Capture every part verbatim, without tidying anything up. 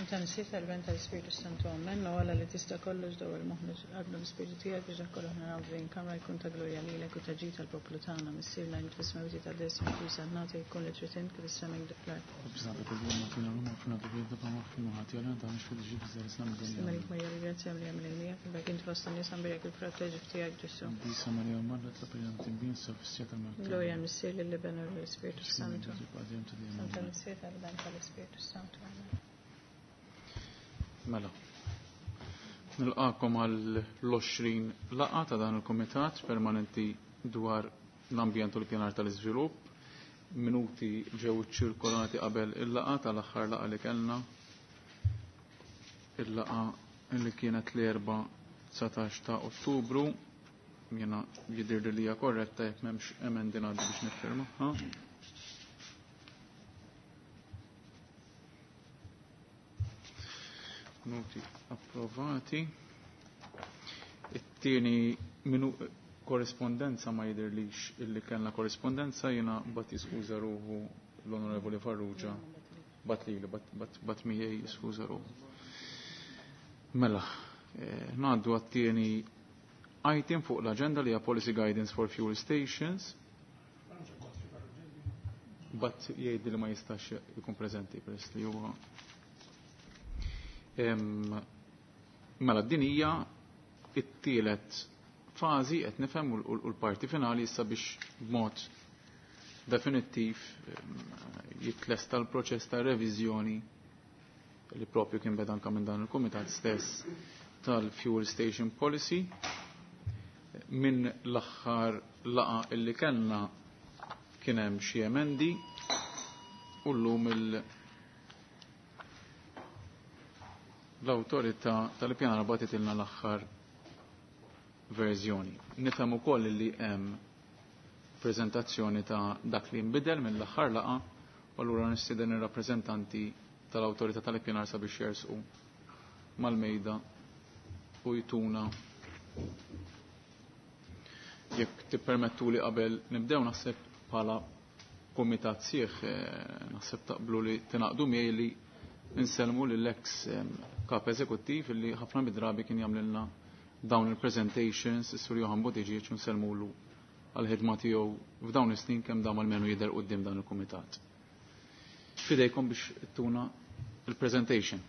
Meta nsiet tal-ben tal-Ispiritu Santu Amen, ma wara li tista' kollox dwar il-moħħna għadna l-Ispiritu tiegħek biex akkollha naraw fejn kamra jkun ta' glorja lilek u ta' ġid tal-poplu tagħna missirna nitfismawti ta' desm Krisa nagħti jkun li trid kif issemmek diklar. Bżgħet il-jum magħtina l-huma fina dubju da ma finu ħati għalna ta' mhux fil-ġid iżda islam dinja. Malik Marja ringrazzja li għamil il-mija fil-bek inti fost nies għambirek il-fratteġi tiegħek Ġesu. Bisa Marja marra ta' pejjam bin sofistjata ma' Glorja missier li bena l-Ispiritu Santu. Santa missier tal-ben tal-Ispiritu Santu. Mela. Nilqakom għall-għoxrin laqa ta' dan il-Komitat Permanenti dwar l-ambjent u l-pjanar tal-iżvilupp. Minuti ġew iċċirkolati qabel il-laqa tal-aħħar laqa li kellna. Il-laqa li kienet l-erba' tsatax ta' Ottubru. Jiena jidher li hija korretta jekk m'hemmx emendi ngħaddu biex niffirmaha. Noti approvati. It-tieni minu korrespondenza ma jidirlix illi kellna korrespondenza jiena bat jiskuża ruħu l-Onorevoli Farrugia bat li bat bat, bat miegħi jiskuża ruħu. Mela, eh, ngħaddu għat-tieni item fuq l-aġenda li hija Policy Guidance for Fuel Stations. Bat jgħid li ma jistax jkun preżenti peress li huwa Mela din hija it-tielet fażi qed nifhem u l-parti finali issa biex b'mod definittiv jitlesta l-proċess ta' reviżjoni li propju kien beda anke minn dan il-Kumitat stess tal-Fuel Station Policy. Minn l-aħħar laqa illi kellna kien hemm xi emendi u llum il- l-autorità tal-pjanar batit ilna l-aħħar verżjoni. Nifhem ukoll li hemm preżentazzjoni ta' dak li nbidel mill-aħħar laqa u allura nistieden ir-rappreżentanti tal-awtorità tal-pjanar sabiex jersqu mal-mejda u jtuna jekk tippermettu li qabel nibdew naħseb bħala kumitat sieħ naħseb taqblu li tinaqdu miegħi li inselmu lill-ex kap eżekuttiv li ħafna bidrabi kien jagħmlilna dawn il-presentations is-Sur Johan Buttigieg nselmulu għal-ħidma tiegħu f'dawn is-snin kemm dam għall-menu jidher quddiem dan il-kumitat. Fidejkom biex ittuna il-presentation.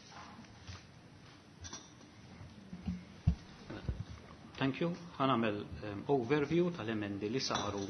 Thank you. Ħanamel um, overview tal-emendi li saru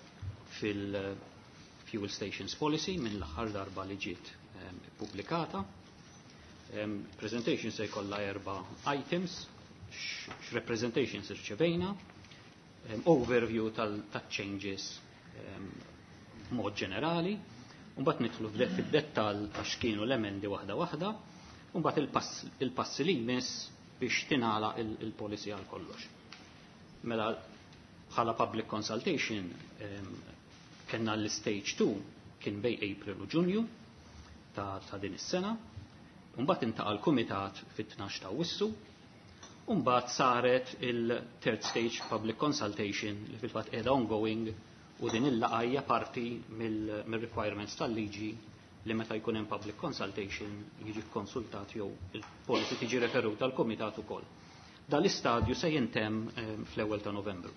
fil-Fuel Stations Policy minn l-aħħar darba li ġiet um, pubblikata. Um, presentation se jkollha erba' items, x-representations irċevejna, um, overview tal-changes um, mod ġenerali, un bat nitlu fid-dettal għax kienu l-emendi waħda waħda, un bat il-passi li jmiss biex tinala il-policy għal kollox. Mela bħala public consultation um, kena l-stage two kien bej April u Ġunju ta', ta din is-sena, Umbat intaqa l-Kumitat fit-tnax ta' Wissu, umbat saret il-third stage public consultation li fil-fatt qiegħda ongoing u din il-laqajja parti mill-requirements tal-liġi li meta jkun hemm public consultation jiġi konsultat jew il-policy tiġi referuta tal-Kumitat ukoll. Dal-istadju se jintemm fl-ewwel ta' Novembru.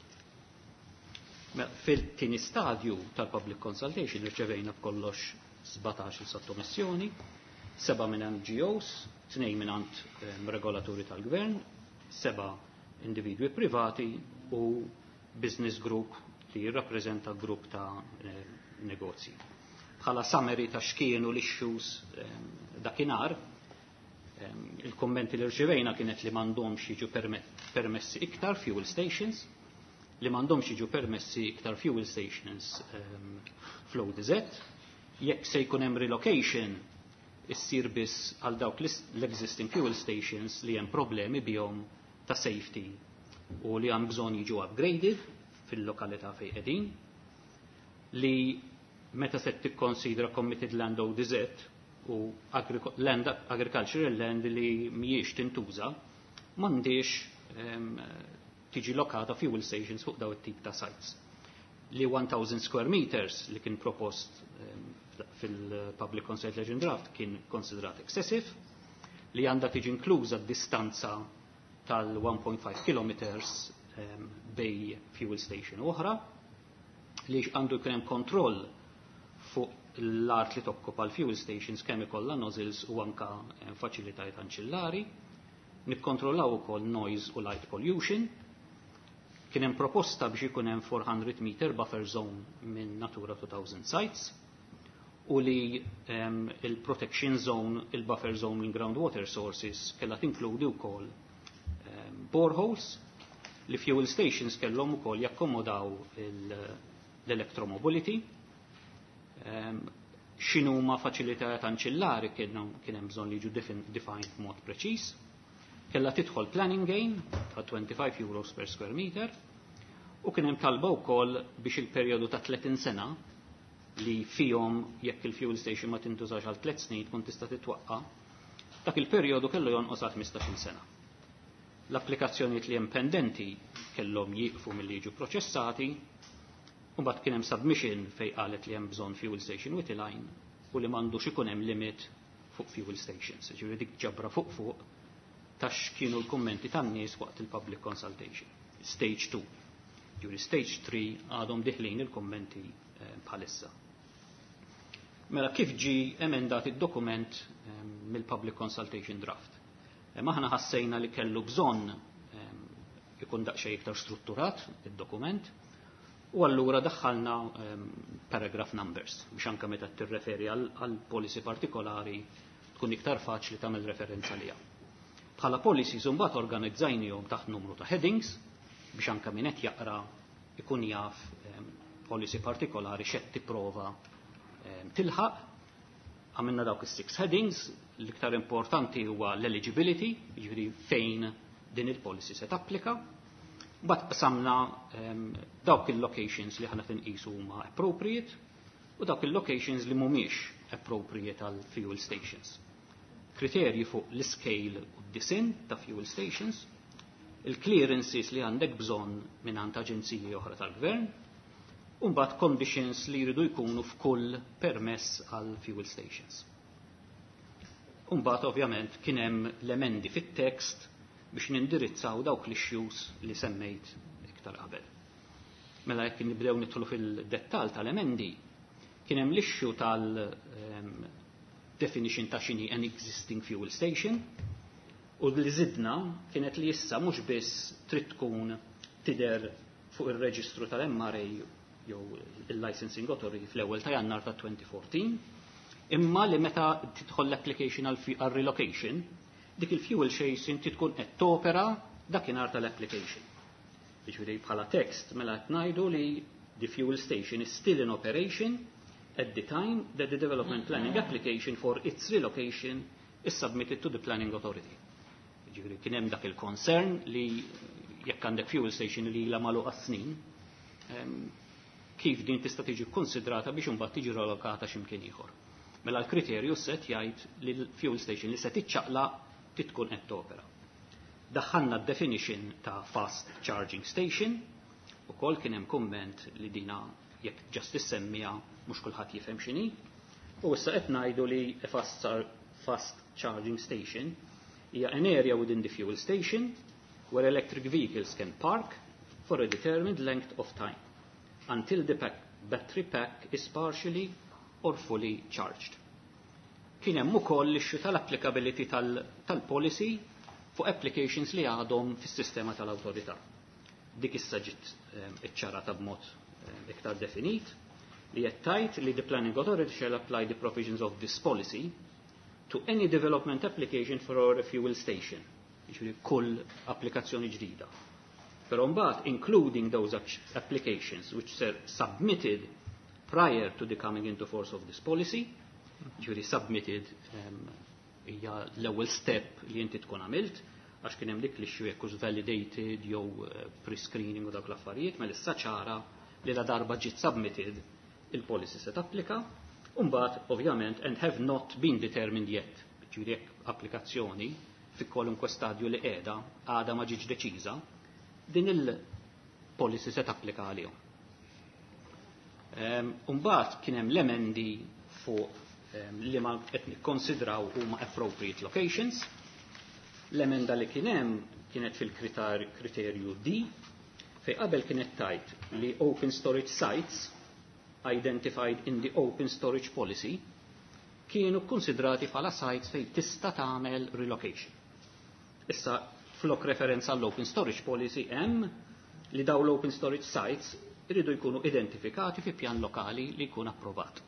Fil-tieni stadju tal-public consultation irċevejna b'kollox sbatax il-sottomissjoni, seba' minn N G Os, tnejn minn għand regolaturi tal-gvern, seba' individwi privati u business group li jirrappreżenta grupp ta' negozji. Bħala summary ta' xkienu l-issues dakinhar, il-kommenti li rċevejna kienet li m'għandhomx jiġu permessi iktar fuel stations, li m'għandhomx jiġu permessi iktar fuel stations flow D Z, jekk se jkun hemm relocation issir biss għal dawk l-existing fuel stations li hemm problemi bihom ta' safety u li hemm bżonn jiġu upgraded fil-lokalità fejn qegħdin, li meta se tikkonsidra committed land O D Z u land, agricultural land li mhijiex tintuża m'għandix um, tiġi lokata fuel stations fuq daw it-tip ta' sites. Li one thousand square meters li kien propost um, fil-public consultation draft kien considerat excessive li għandha tiġi inkluża d-distanza tal-one point five kilometers um, bej fuel station oħra, li għandu jkun hemm kontroll fuq l-art li tokkupa l-fuel stations kemm ikollha nozzles u anka faċilitajiet anċillari, nikkontrollaw ukoll noise u light pollution. Kien hemm proposta biex ikun hemm four hundred meter buffer zone minn Natura two thousand sites u li um, il-protection zone, il-buffer zone minn groundwater sources kellha tinkludi wkoll um, boreholes li fuel stations kellhom ukoll jakkomodaw l-electromobility. Um, xinu ma faċilitajiet anċillari kien hemm bżonn li jiġu defined b'mod preċiż. Kellha tidħol planning gain ta' twenty-five euros per square meter u kien hemm talba wkoll biex il-perjodu ta' thirty sena li fihom jekk il-fuel station ma tintużax għal tliet snin tkun tista' titwaqqa, dak il-perjodu kellu jonqos għal fifteen sena. L-applikazzjonijiet li hemm pendenti kellhom jieqfu milli jiġu proċessati. U mbagħad kien hemm submission fejn qalet li hemm bżonn fuel station with line u li m'għandux ikun hemm limit fuq fuel stations. Ġifieri dik ġabra fuq fuq tax kienu l-kummenti tan-nies waqt il-public consultation. Stage two. Ġifieri stage three għadhom diħlin il-kummenti bħalissa. Mela kif ġi emendat id-dokument mill-public consultation draft. Aħna ħassejna li kellu bżonn ikun daqsxejn iktar strutturat id-dokument. U allura daħħalna um, paragraph numbers biex anke meta tirreferi għal policy partikolari tkun iktar faċli tagħmel referenza liha. Bħala policies imbagħad organizzajnihom taħt numru ta' headings biex anke min qed jaqra ikun jaf um, policy partikolari x'qed tipprova um, tilħaq. Għamilna dawk is-six headings, l-iktar importanti huwa l-eligibility, jiġri fejn din il-policy se tapplika. Bat qasamna um, dawk il-locations li ħana tinqisu huma appropriate u dawk il-locations li mhumiex appropriate għal fuel stations. Kriterji fuq l-scale u d-disin ta' fuel stations, il-clearances li għandek bżonn mingħand aġenziji oħra tal-gvern, u mbagħad conditions li jridu jkunu f'kull permess għal fuel stations. U mbagħad ovvjament kien hemm l-emendi fit-tekst biex nindirizzaw dawk l-issues li semmejt iktar qabel. Mela jekk nibdew nidħlu fil-dettall tal-emendi, kien hemm l-issue tal-definition um, ta' x'inhi an existing fuel station u li żidna kienet li issa mhux biss trid tkun tidher fuq ir-reġistru tal-M R A jew il-licensing authority fl-ewwel ta' Jannar ta' twenty fourteen, imma li meta tidħol l-application għal relocation dik il-fuel station tkun qed topera dakinhar tal-application. Jiġifieri bħala text mela qed ngħidu li the fuel station is still in operation at the time that the development planning application for its relocation is submitted to the planning authority. Jiġifieri kien hemm dak il-concern li jekk għandek fuel station li ilha magħluqa snin, kif din tista' tiġi konsidrata biex imbagħad tiġi relokata x'imkien ieħor. Mela l-kriterju set jgħid li l-fuel station li se tiċċaqlaq tkun qed topera. Daħħalna d-definition ta' fast charging station u kol kien hemm kumment li dina jekk ġast issemmija mhux kulħadd jifhem x'inhi. U issa qed ngħidu li a fast, fast charging station hija an area within the fuel station where electric vehicles can park for a determined length of time until the pack, battery pack is partially or fully charged. Kien hemm ukoll l-issue tal-applicability tal-policy fuq applications li għadhom fis-sistema tal-awtorità. Dik issa ġiet iċċarata b'mod iktar definit li qed tgħid li the planning authority shall apply the provisions of this policy to any development application for a fuel station. Jiġifieri kull applikazzjoni ġdida. Però mbagħad including those applications which are submitted prior to the coming into force of this policy, ġuri submitted hija um, l-ewwel step li inti tkun għamilt għax kien hemm dik li xi jekk validated jew uh, pre-screening u dak l-affarijiet mela issa ċara li la darba ġiet submitted il-policy se tapplika u mbagħad ovvjament and have not been determined yet. Ġuri jekk applikazzjoni fi kwalunkwe stadju li qiegħda għadha ma ġietx deċiża din il-policy se tapplika għalihom. Um, mbagħad kien hemm l-emendi fuq um, li ma qed nikkonsidraw huma appropriate locations L-emenda li kien hemm kienet fil-kriterju D fej qabel kienet tajt li open storage sites identified in the open storage policy kienu konsidrati bħala sites fej tista' tagħmel relocation. Issa flok referenza għall-open storage policy hemm li daw l-open storage sites iridu jkunu identifikati fi pjan lokali li jkun approvat.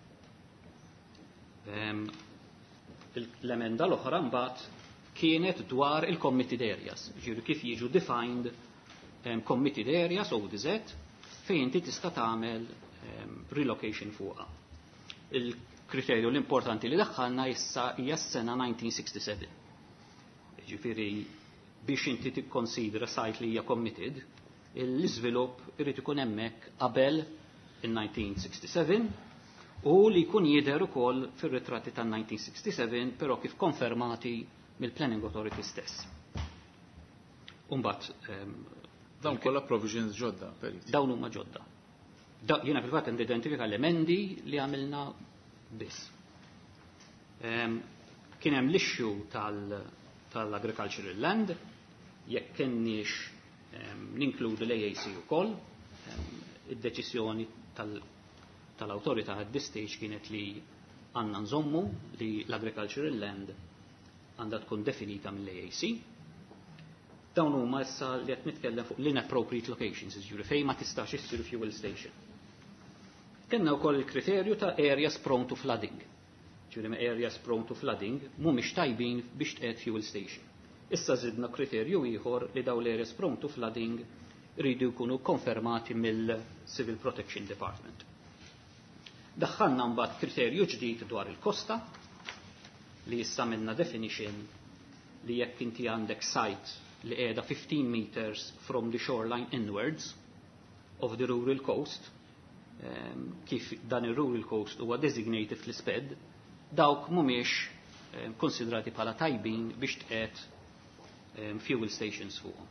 Um, L-emenda l-oħra mbagħad kienet dwar il-committed areas, ġiru kif jiġu defined um, committed areas O D Z fejn inti tista' tagħmel um, relocation fuqha. Il-kriterju l-importanti li daħħalna issa hija s-sena nineteen sixty-seven. Ġifieri biex inti tikkonsidra site li hija committed, l-iżvilupp irid ikun hemmhekk qabel in-nineteen sixty-seven u li jkun jidher ukoll fir-ritratti tan-nineteen sixty-seven però kif konfermati mill-Planning Authority stess. Umbagħad um, dawn kollha provisions ġodda perit. Dawn huma ġodda. Da, jiena fil-fatt identifika l-emendi li għamilna biss. Um, kien hemm l-issue tal, tal-agricultural land, jekk kienniex um, ninkludu l-A A C ukoll, um, id-deċiżjoni tal- tal-awtorità at this stage kienet li għandna nżommu li l-agricultural land għandha tkun definita mill-A A C. Dawn huma issa li qed nitkellem fuq l-inappropriate locations, jiġifieri fejn ma tistax issir fuel station. Kenna wkoll il-kriterju ta' areas prone to flooding. Ġifieri ma' areas prone to flooding mhumiex tajbin biex tqiegħed fuel station. Issa żidna kriterju ieħor li dawn l-areas prone to flooding rridu jkunu konfermati mill-Civil Protection Department. Daħħalna mbagħad kriterju ġdid dwar il-kosta li issa minna definition li jekk inti għandek site li qiegħda fifteen meters from the shoreline inwards of the rural coast, um, kif dan ir-rural coast huwa designated fl-isped, dawk mhumiex um, konsidrati bħala tajbin biex tqiegħed um, fuel stations fuqhom.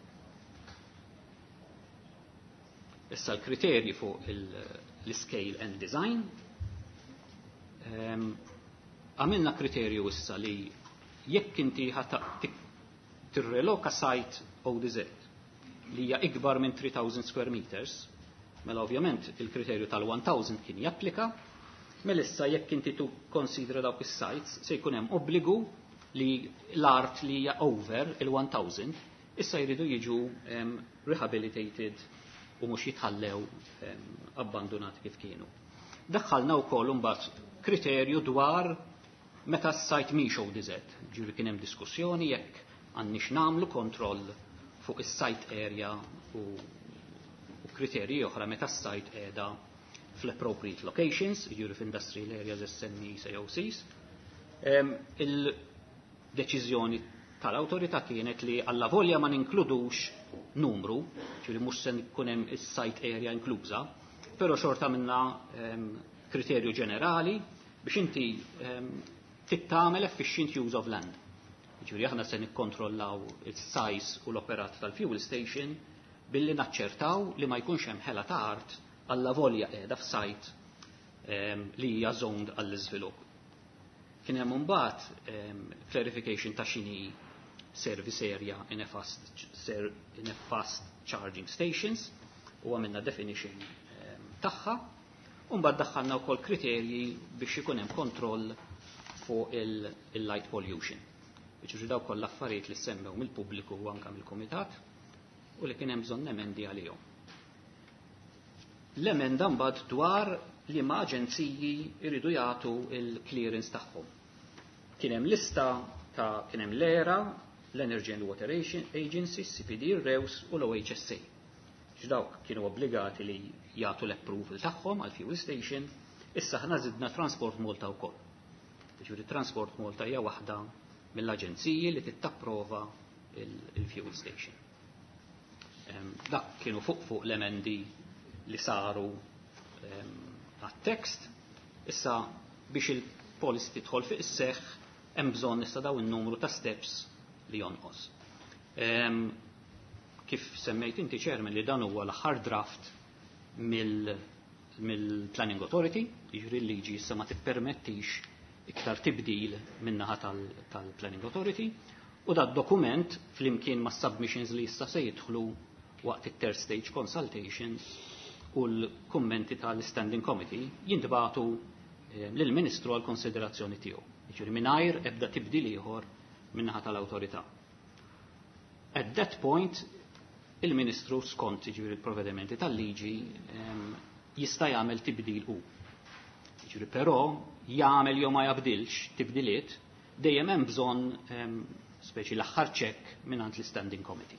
Issa l-kriterji fuq l-scale and design. Um, Għamilna kriterju issa li jekk inti ħata tirreloka site O D Z li hija ikbar minn three thousand square meters, mela ovvjament il-kriterju tal-one thousand kien japplika, mela issa jekk inti tu konsidra dawk is-sites se jkun hemm obbligu li l-art li hija over il-one thousand issa jridu jiġu um, rehabilitated u mhux jitħallew um, abbandonati kif kienu. Daħħalna wkoll imbagħad kriterju dwar meta s-sajt miex O D Z, ġifieri kien hemm diskussjoni jekk għandniex nagħmlu kontroll fuq is-site area u, u kriterji oħra meta s-sajt qiegħda fl-appropriate locations, ġifieri f'industrial areas, S M Es, A O Cs. Um, il-deċiżjoni tal-awtorità kienet li alla volja ma ninkludux numru, ġifieri mhux se jkun hemm is-site area inkluża, però xorta minna um, kriterju ġenerali biex inti um, tittamel efficient use of land. Ġifieri aħna se nikkontrollaw is-size u l-operat tal-fuel station billi naċċertaw li ma jkunx hemm ħela ta' art alla volja qiegħda f'site um, li hija zoned għall-iżvilupp. Kien hemm imbagħad um, clarification ta' x'inhi service area in a fast, ser, in a fast charging stations u għamilna definition um, tagħha u mbagħad daħħalna wkoll kriterji biex ikun hemm kontroll fuq il-light pollution. Ġifieri daw kollha affarijiet li semmew mill-pubbliku u anke mill-kumitat u li kien hemm bżonn emendi għalihom. L-emenda mbagħad dwar li ma' aġenziji jridu jagħtu il-clearance tagħhom. Kien hemm lista ta' kien hemm l-ERA, l-Energy and Water Agency, C P D, Rews u l-O H S A. X'dawk kienu obbligati li jagħtu l-approval tagħhom għal fuel station, issa ħna żidna Transport Malta wkoll. Ġifieri Transport Malta hija waħda mill-aġenziji li tittapprova il-fuel station. Um, dak kienu fuq fuq l-emendi li saru um, għat-tekst, issa biex il-policy tidħol fiq is-seħħ hemm bżonn issa daw in-numru ta' steps li jonqos. Um, kif semmejt inti Chairman li dan huwa l-aħħar draft mill-Planning Authority, jiġri l-liġi issa ma tippermettix iktar tibdil min-naħa tal-Planning Authority U da dokument flimkien ma' submissions li jista' se jidħlu waqt it-third stage consultations u l-kummenti tal-standing committee jintbagħtu lill-Ministru għal konsiderazzjoni tiegħu. Jiġifieri mingħajr ebda tibdil ieħor min-naħa tal-awtorità. At that point il-Ministru skont jiġifieri l-provvedimenti tal-liġi jista' jagħmel tibdil hu. Jiġifieri però jagħmel jew ma jabdilx tibdiliet dejjem hemm bżonn speċi l-aħħar check mingħand l-standing committee.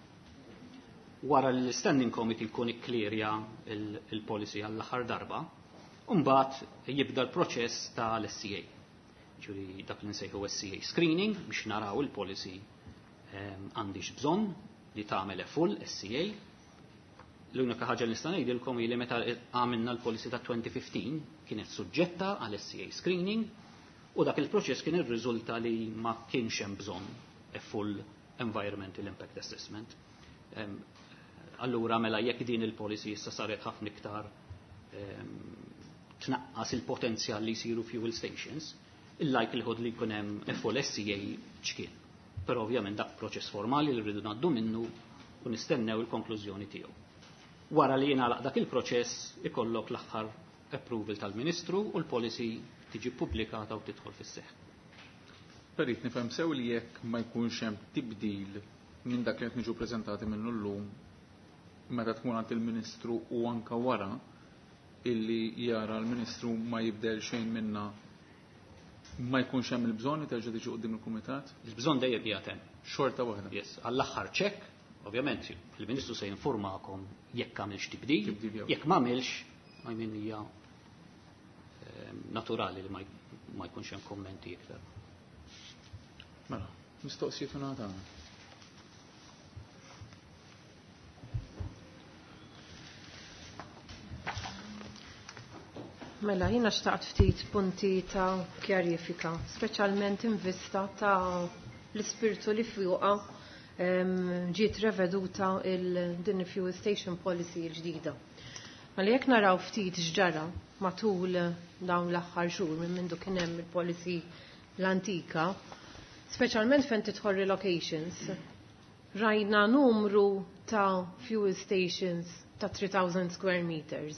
Wara l-standing committee jkun ikklirja il-policy għall-aħħar darba, u mbagħad jibda l-proċess tal-S C A. Ġifieri dak li nsejħu S C A screening biex naraw il-policy għandix bżonn li tagħmel full S C A. L-unika ħaġa li nista' ngħidilkom hi li meta għamilna l-policy ta' twenty fifteen kienet suġġetta għal S C A screening u dak il-proċess kien irriżulta li ma kienx hemm bżonn a full environmental impact assessment. Um, allura mela jekk din il-policy issa saret ħafna iktar um, tnaqqas il-potenzjal li jsiru fuel stations, il-likelihood li jkun hemm a full S C A ċkien. Però ovvjament dak proċess formali li rridu ngħaddu minnu u nistennew il-konklużjoni tiegħu. Wara li jingħalaq dak il-proċess ikollok l-aħħar approval tal-Ministru u l-policy tiġi pubblikata u tidħol fis-seħħ. Perit nifhem sew li jekk ma jkunx hemm tibdil minn dak li qed niġu preżentati minnu llum meta tkun għand il-Ministru u anke wara illi jara l-Ministru ma jibdel xejn minna ma jkunx hemm il-bżonn li terġa' tiġi quddiem il-Kumitat? Il-bżonn dejjem qiegħed hemm. Xorta waħda. Yes, għall-aħħar check, ovvjament il-Ministru se jinformakom jekk għamilx tibdil, jekk m'għamilx I mean hija naturali li ma jkunx hemm kommenti iktar. Mela, mistoqsijiet ngħata. Mela, jiena xtaqt ftit punti ta' kjarifika, speċjalment in vista ta' l-ispirtu li fuqha ġiet reveduta il-din fuel station policy l-ġdida. Mela jekk naraw ftit x'ġara matul dawn l-aħħar xhur minn mindu kien hemm il-policy l-antika, speċjalment fejn tidħol relocations, rajna numru ta' fuel stations ta' three thousand square meters.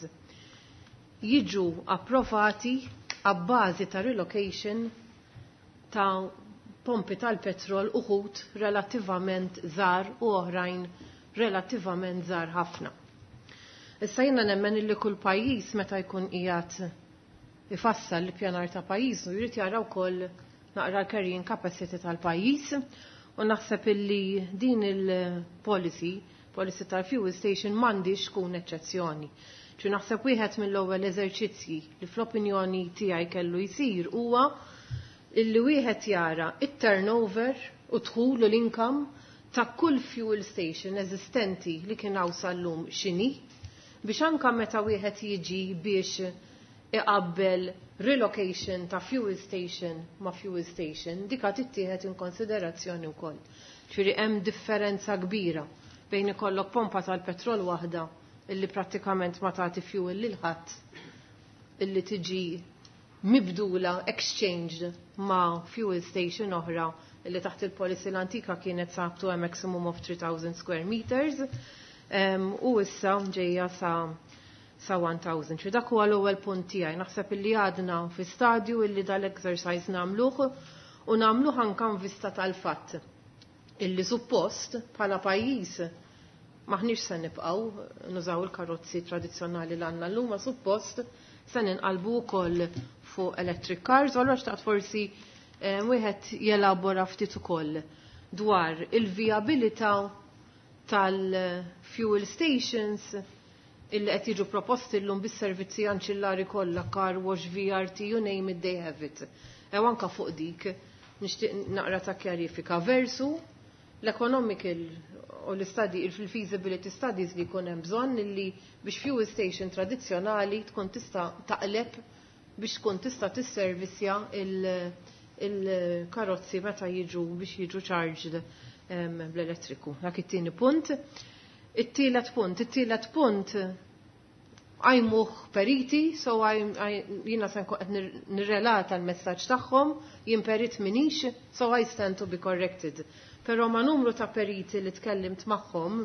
Jiġu approvati għabbażi ta' relocation ta' pompi tal-petrol uħud relattivament żgħar u oħrajn relattivament żgħar ħafna. Issa jiena nemmen illi kull pajjiż meta jkun qiegħed ifassal l-pjanar ta' pajjiżu jrid jara wkoll naqra l-carrying capacity tal-pajjiż u naħseb illi din il-policy, policy tal-fuel station m'għandix tkun eċċezzjoni. Ġu naħseb wieħed mill-ewwel eżerċizzji li fl-opinjoni tiegħi kellu jsir huwa illi wieħed jara it-turnover u dħul u l-income ta' kull fuel station eżistenti li kien hawn sal-lum x'inhi biex anke meta wieħed jiġi biex iqabbel relocation ta' fuel station ma' fuel station dika tittieħed in konsiderazzjoni wkoll. Ġifieri hemm differenza kbira bejn ikollok pompa tal-petrol waħda illi prattikament ma tagħti fuel lil ħadd illi tiġi mibdula exchanged ma' fuel station oħra illi taħt il-policy l-antika kienet sabtu a maximum of three thousand square meters um, u issa ġejja sa sa one thousand. Ċi dak huwa l-ewwel punt tiegħi. Naħseb illi għadna fi stadju illi dal-exercise nagħmluh u nagħmluh anke vista tal-fatt illi suppost bħala pajjiż maħniex se nibqgħu nużaw il-karozzi tradizzjonali l għandna llum ma suppost se ninqalbu wkoll fuq electric cars, u allura xtaqt forsi wieħed jelabora ftit ukoll dwar il-viabilità tal-fuel stations illi qed jiġu proposti llum bis-servizzi anċillari kollha, car wash, V R T, you name it, they have it. Ew anke fuq dik nixtieq naqra ta' kjarifika versu l-economical u l-istadi, il-feasibility studies li jkun hemm bżonn illi biex fuel station tradizzjonali tkun tista' taqleb biex tkun tista' tisservissja il-karozzi meta jiġu biex jiġu charged bl-elettriku. Dak it-tieni punt. It-tielet punt, it-tielet punt għajmuh periti, so jina sen qed nirrelata l-messaġġ tagħhom, jien perit minix, so I stand to be corrected. Però ma' numru ta' periti li tkellimt magħhom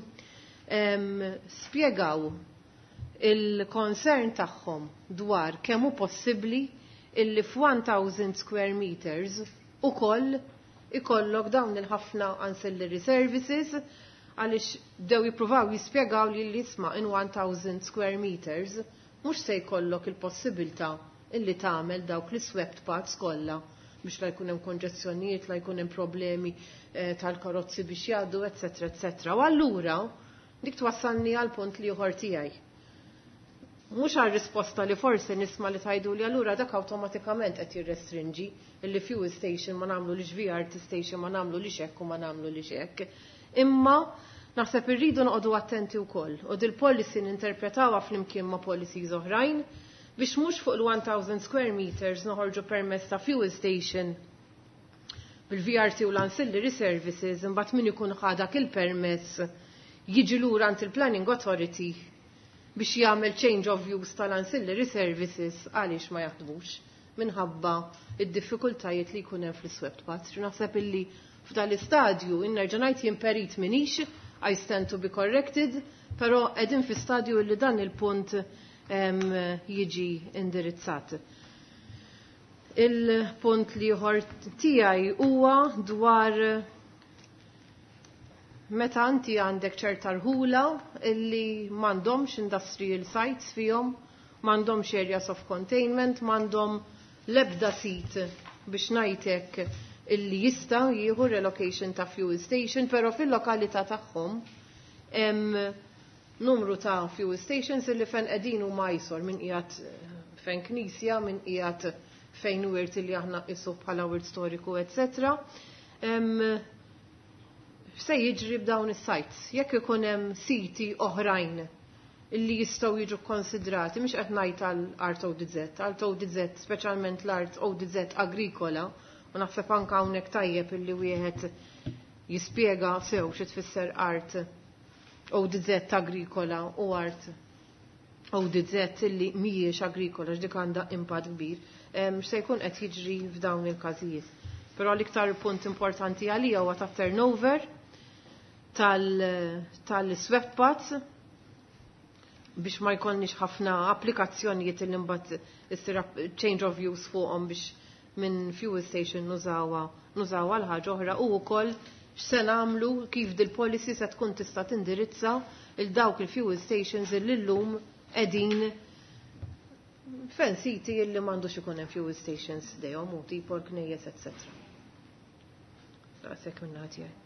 spjegaw il-konsern tagħhom dwar kemm hu possibbli illi f'one thousand square meters ukoll ikollok dawn il-ħafna ancillary services għaliex dew jippruvaw jispjegaw li l-isma' in one thousand square meters mhux se jkollok il-possibilità illi tagħmel dawk l-swept paths kollha biex la jkun hemm konġezzjonijiet, la jkun hemm problemi eh, tal-karozzi biex jgħaddu, eċetera, eċetera. U allura dik twassalni għal punt li ieħor tiegħi. Mhux għal risposta li forsi nisma li tajdu li allura dak awtomatikament qed jirrestringi illi fuel station ma nagħmlu li V R T station ma nagħmlu li hekk u ma nagħmlu li hekk. Imma naħseb irridu noqogħdu attenti wkoll u dil policy ninterpretawha flimkien ma' policies oħrajn biex mhux fuq il-one thousand square meters noħorġu permezz ta' fuel station bil-V R T u l-ancillary services imbagħad min ikun ħadak il-permess jiġi lura ant il-Planning Authority biex jagħmel change of use tal-ancillary services għaliex ma jaħdmux minħabba id-diffikultajiet li jkun hemm fl-swept paths. Naħseb illi f'dal-istadju innerġa' ngħid jimperit minix, I stand to be corrected, però qegħdin fi stadju li dan il-punt jiġi indirizzat. Il-punt li ieħor tiegħi huwa dwar meta inti għandek ċerta rħula illi m'għandhomx industrial sites fihom, m'għandhomx areas of containment, m'għandhom l-ebda sit biex ngħidlek illi jista' jieħu relocation ta' fuel station, però fil-lokalità tagħhom hemm numru ta' fuel stations illi fejn qegħdin huma jsor minn qiegħed fejn knisja, minn qiegħed fejn wirt li aħna qisu bħala wirt storiku, et cetera. Se jiġri b'dawn is-sites, jekk ikun hemm siti oħrajn illi jistgħu jiġu konsidrati, mhux qed ngħid għall-art O D Z, art O D Z, speċjalment l-art O D Z agrikola, u naħseb anke hawnhekk tajjeb illi wieħed jispjega sew xi tfisser art O D Z agrikola u art O D Z illi mhijiex agrikola x'dik għandha impatt kbir. Se jkun qed jiġri f'dawn il-każijiet. Però l-iktar punt importanti għalija huwa ta' turnover tal-swept paths biex ma jkollniex ħafna applikazzjonijiet li mbagħad issir change of use fuqhom biex minn fuel station nużawha nużawha l ħaġa oħra u wkoll x'se nagħmlu kif dil-policy se tkun tista' tindirizza il dawk il-fuel stations illi llum qegħdin fejn siti illi m'għandux ikun hemm fuel stations dejhom u tipo knejjes et cetera. Daqshekk minn ħadd jgħid.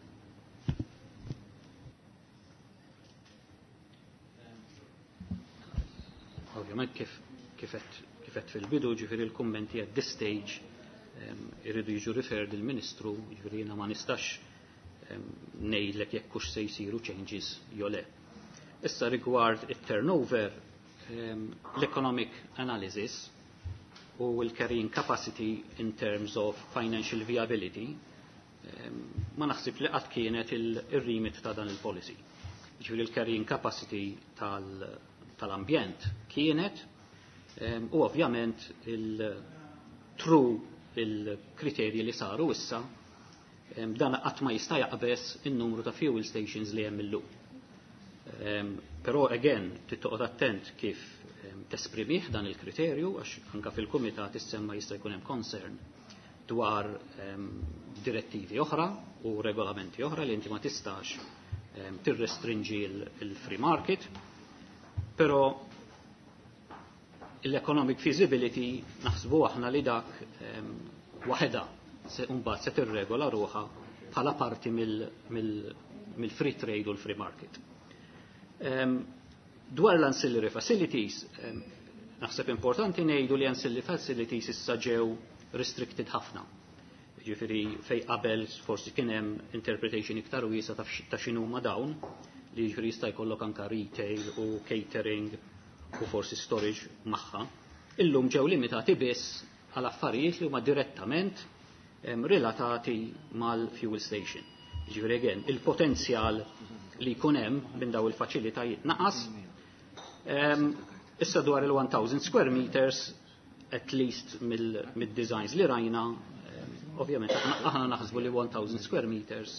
Ovvjament kif kifet kifet fil-bidu ġifieri l-kummenti at this stage irridu jiġu referred il-Ministru, ġifieri jiena ma nistax ngħidlek jekk hux se jsiru changes jew le. Issa rigward it-turnover, l-economic analysis u l-carrying capacity in terms of financial viability ma naħsib li qatt kienet il-remit ta' dan il-policy. Ġifieri l-carrying capacity tal-ambjent kienet u ovvjament il-true il-kriterji li saru issa dan qatt ma jista' jaqbes in-numru ta' fuel stations li hemm illum. Però again tittoqgħod attent kif tesprimih dan il-kriterju għax anke fil-kumitat issemma jista' jkun hemm concern dwar direttivi oħra u regolamenti oħra li inti ma tistax tirrestringi il-free market, però l-economic feasibility naħsbu aħna li dak waħda se mbagħad se tirregola ruħha bħala parti mill-free trade u l-free market. Dwar l-ancillary facilities, naħseb importanti ngħidu li ancillary facilities issa ġew restricted ħafna. Ġifieri fejn qabel forsi kien hemm interpretation iktar wiesa ta' x'inhuma dawn, li ġifieri jista' jkollok anke retail u catering u forsi storage magħha. Illum ġew limitati biss għal affarijiet li huma direttament relatati mal-fuel station. Ġifieri again, il-potenzjal li jkun hemm minn daw il-faċilitajiet naqas. issa dwar il-one thousand square meters, at least mill-designs li rajna, ovvjament aħna naħsbu li one thousand square meters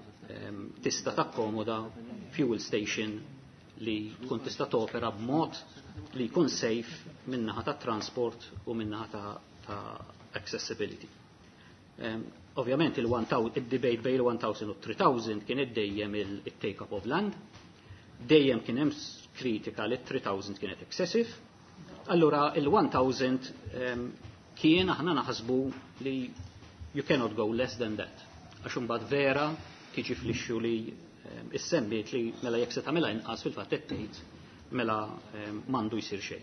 tista' takkomoda fuel station li tkun tista' topera b'mod li jkun safe minnaħa ta' transport u minnaħa ta', ta accessibility. Um, ovvjament il-debate bejn il-one thousand u three thousand kien iddejjem il-take up of land, dejjem kien hemm kritika li three thousand kienet excessive. Allura il-one thousand um, kien aħna naħsbu li you cannot go less than that. Għax imbagħad vera tiġi fl-ixxu li um, issemmiet li mela jekk se tagħmilha inqas fil-fatt qed tgħid mela um, m'għandu jsir xejn.